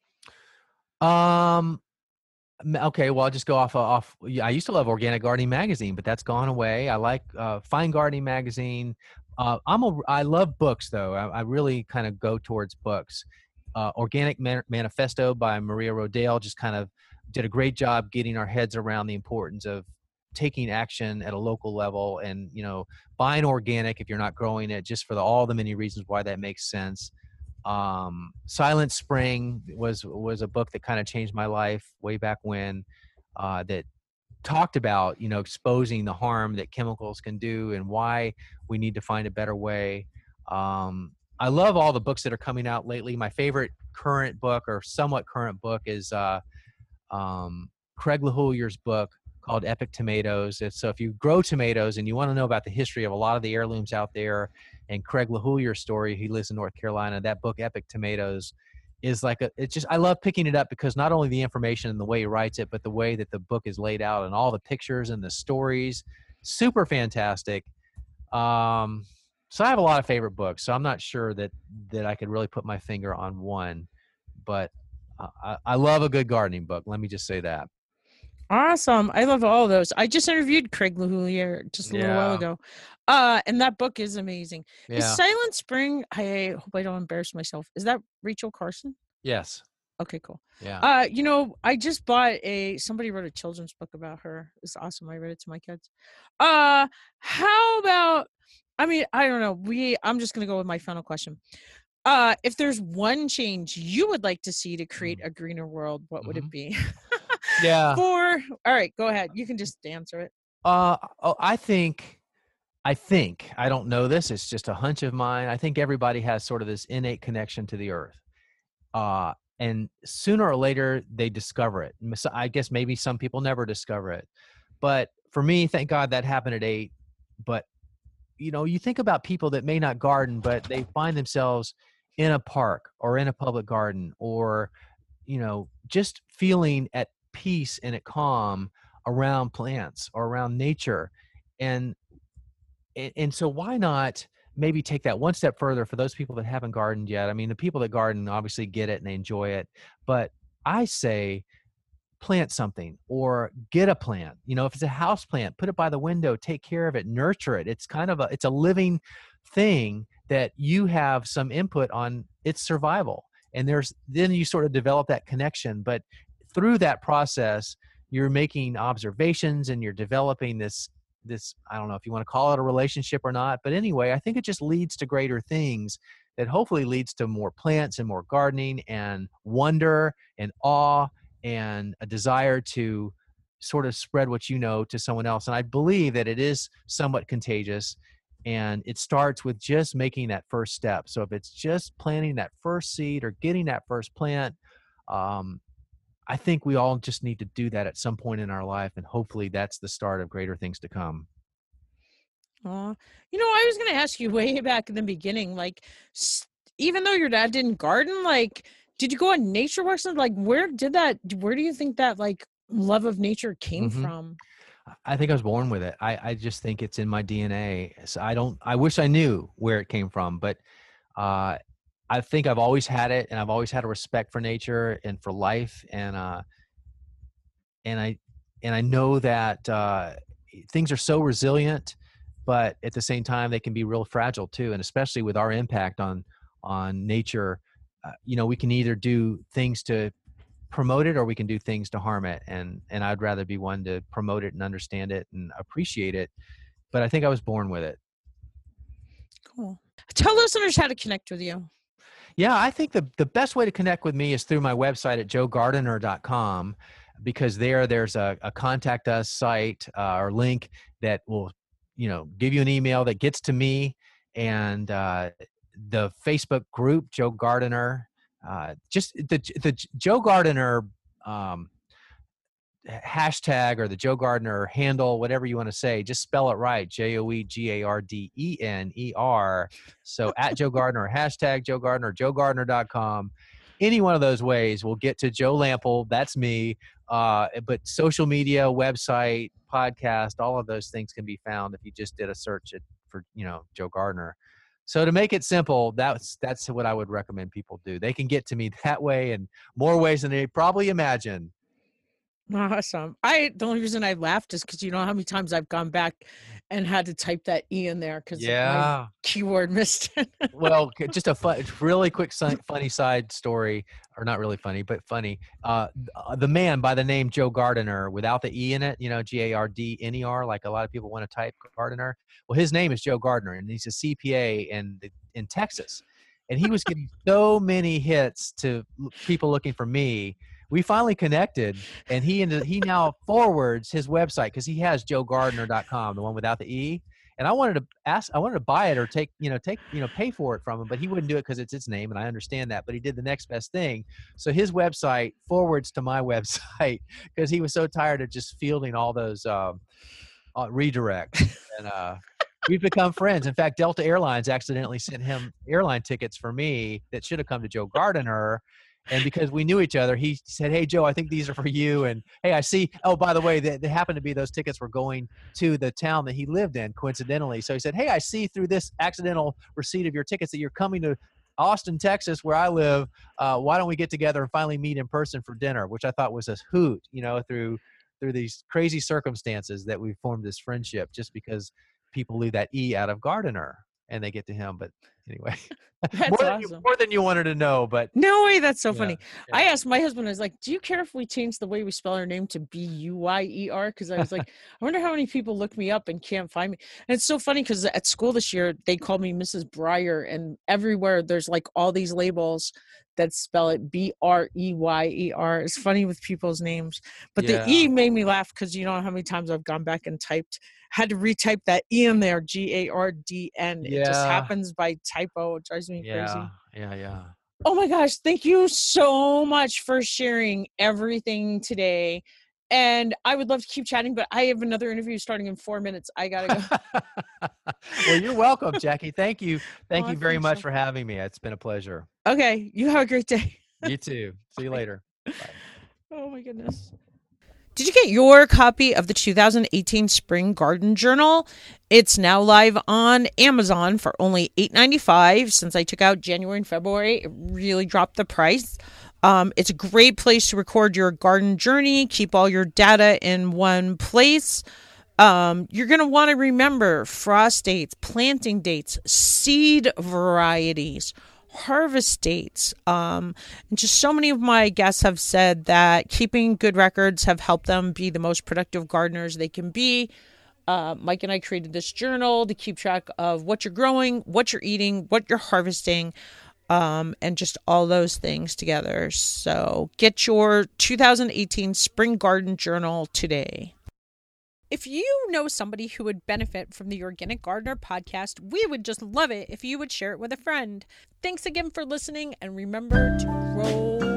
Um, okay, well, I'll just go off, off. I used to love Organic Gardening Magazine, but that's gone away. I like uh, Fine Gardening Magazine. Uh, I'm a, I love books, though. I, I really kind of go towards books. Uh, Organic Man- Manifesto by Maria Rodale just kind of did a great job getting our heads around the importance of taking action at a local level, and, you know, buying organic if you're not growing it, just for the, all the many reasons why that makes sense. Um, Silent Spring was was a book that kind of changed my life way back when, uh, that talked about, you know, exposing the harm that chemicals can do and why we need to find a better way. Um, I love all the books that are coming out lately. My favorite current book, or somewhat current book, is uh, um, Craig LaHoulier's book called Epic Tomatoes. It's, so if you grow tomatoes and you want to know about the history of a lot of the heirlooms out there, and Craig LaHoulier's story, he lives in North Carolina, that book Epic Tomatoes is like a, it's just, I love picking it up because not only the information and the way he writes it, but the way that the book is laid out and all the pictures and the stories, super fantastic. Um, so I have a lot of favorite books, so I'm not sure that, that I could really put my finger on one, but I, I love a good gardening book. Let me just say that. Awesome. I love all those. I just interviewed Craig LaHoulier just a little while Yeah. ago. Uh, and that book is amazing. Is Yeah. Silent Spring, I hope I don't embarrass myself. Is that Rachel Carson? Yes. Okay, cool. Yeah. Uh, you know, I just bought a somebody wrote a children's book about her. It's awesome. I read it to my kids. Uh, how about I mean, I don't know. We I'm just gonna go with my final question. Uh, if there's one change you would like to see to create a greener world, what would Mhm. it be? Yeah. For all right, go ahead. You can just answer it. Uh, oh, I think, I think, I don't know this. It's just a hunch of mine. I think everybody has sort of this innate connection to the earth. Uh, and sooner or later they discover it. M- so I guess maybe some people never discover it. But for me, thank God that happened at eight. But, you know, you think about people that may not garden, but they find themselves in a park or in a public garden or, you know, just feeling at peace and at calm around plants or around nature. And and, and so why not maybe take that one step further for those people that haven't gardened yet? I mean, the people that garden obviously get it and they enjoy it, but I say plant something or get a plant. You know, if it's a house plant, put it by the window, take care of it, nurture it. It's kind of a it's a living thing that you have some input on its survival. And there's then you sort of develop that connection, but through that process you're making observations and you're developing this this I don't know if you want to call it a relationship or not, but anyway, I think it just leads to greater things that hopefully leads to more plants and more gardening and wonder and awe and a desire to sort of spread what you know to someone else. And I believe that it is somewhat contagious, and it starts with just making that first step. So if it's just planting that first seed or getting that first plant, um, I think we all just need to do that at some point in our life, and hopefully that's the start of greater things to come. Aw. You know, I was going to ask you way back in the beginning, like, s- even though your dad didn't garden, like, did you go on nature walks? And, like, where did that, where do you think that, like, love of nature came Mhm. from? I think I was born with it. I, I just think it's in my D N A. So I don't, I wish I knew where it came from, but uh, I think I've always had it, and I've always had a respect for nature and for life. And, uh, and I, and I know that uh, things are so resilient, but at the same time, they can be real fragile too. And especially with our impact on, on nature, uh, you know, we can either do things to promote it or we can do things to harm it. And, and I'd rather be one to promote it and understand it and appreciate it. But I think I was born with it. Cool. Tell listeners how to connect with you. Yeah, I think the, the best way to connect with me is through my website at joe gardener dot com, because there there's a, a contact us site uh, or link that will, you know, give you an email that gets to me, and uh, the Facebook group Joe Gardener, uh, just the the Joe Gardener um, hashtag or the Joe Gardener handle, whatever you want to say, just spell it right. J O E G A R D E N E R. So at Joe Gardener, hashtag Joe Gardener, joe gardener dot com. Any one of those ways will get to Joe Lample. That's me. Uh, but social media, website, podcast, all of those things can be found if you just did a search at, for, you know, Joe Gardener. So to make it simple, that's that's what I would recommend people do. They can get to me that way and more ways than they probably imagine. Awesome. I the only reason I laughed is because you know how many times I've gone back and had to type that E in there because my Yeah. keyword missed it. Well, c- just a fun, really quick, si- funny side story, or not really funny, but funny. Uh, th- uh, the man by the name Joe Gardener, without the E in it, you know, G A R D N E R, like a lot of people want to type Gardener. Well, his name is Joe Gardner, and he's a C P A in the, in Texas, and he was getting so many hits to l- people looking for me. We finally connected, and he ended, he now forwards his website because he has joe gardener dot com, the one without the E. And I wanted to ask, I wanted to buy it or take, you know, take, you know, pay for it from him, but he wouldn't do it because it's its name, and I understand that. But he did the next best thing. So his website forwards to my website because he was so tired of just fielding all those um, uh, redirects. And uh, we've become friends. In fact, Delta Airlines accidentally sent him airline tickets for me that should have come to Joe Gardener. And because we knew each other, he said, "Hey, Joe, I think these are for you." And hey, I see. Oh, by the way, they, they happened to be those tickets were going to the town that he lived in, coincidentally. So he said, "Hey, I see through this accidental receipt of your tickets that you're coming to Austin, Texas, where I live. Uh, why don't we get together and finally meet in person for dinner? Which I thought was a hoot, you know, through through these crazy circumstances that we formed this friendship just because people leave that E out of gardener and they get to him. But anyway, That's more, than awesome. you, more than you wanted to know. But No way, that's so yeah, funny. yeah. I asked my husband, I was like, do you care if we change the way we spell our name to B U Y E R? Because I was like, I wonder how many people look me up and can't find me. And it's so funny because at school this year, they called me Missus Breyer, and everywhere there's like all these labels that spell it B R E Y E R. It's funny with people's names. But Yeah. the E made me laugh because you know how many times I've gone back and typed, had to retype that E in there, G A R D N. It just Yeah. happens by typo. It drives me Yeah, crazy. yeah, yeah. Oh my gosh, thank you so much for sharing everything today. And I would love to keep chatting, but I have another interview starting in four minutes. I gotta go. Well, you're welcome, Jackie. Thank you. Thank Oh, I you very think much so. for having me. It's been a pleasure. Okay, you have a great day. You too. See you later. Bye. Oh my goodness. Did you get your copy of the two thousand eighteen Spring Garden Journal? It's now live on Amazon for only eight ninety-five. Since I took out January and February, it really dropped the price. Um, it's a great place to record your garden journey, keep all your data in one place. Um, you're going to want to remember frost dates, planting dates, seed varieties, harvest dates. Um, and just so many of my guests have said that keeping good records have helped them be the most productive gardeners they can be. Uh, Mike and I created this journal to keep track of what you're growing, what you're eating, what you're harvesting, um, and just all those things together. So get your two thousand eighteen Spring Garden Journal today. If you know somebody who would benefit from the Organic Gardener podcast, we would just love it if you would share it with a friend. Thanks again for listening, and remember to grow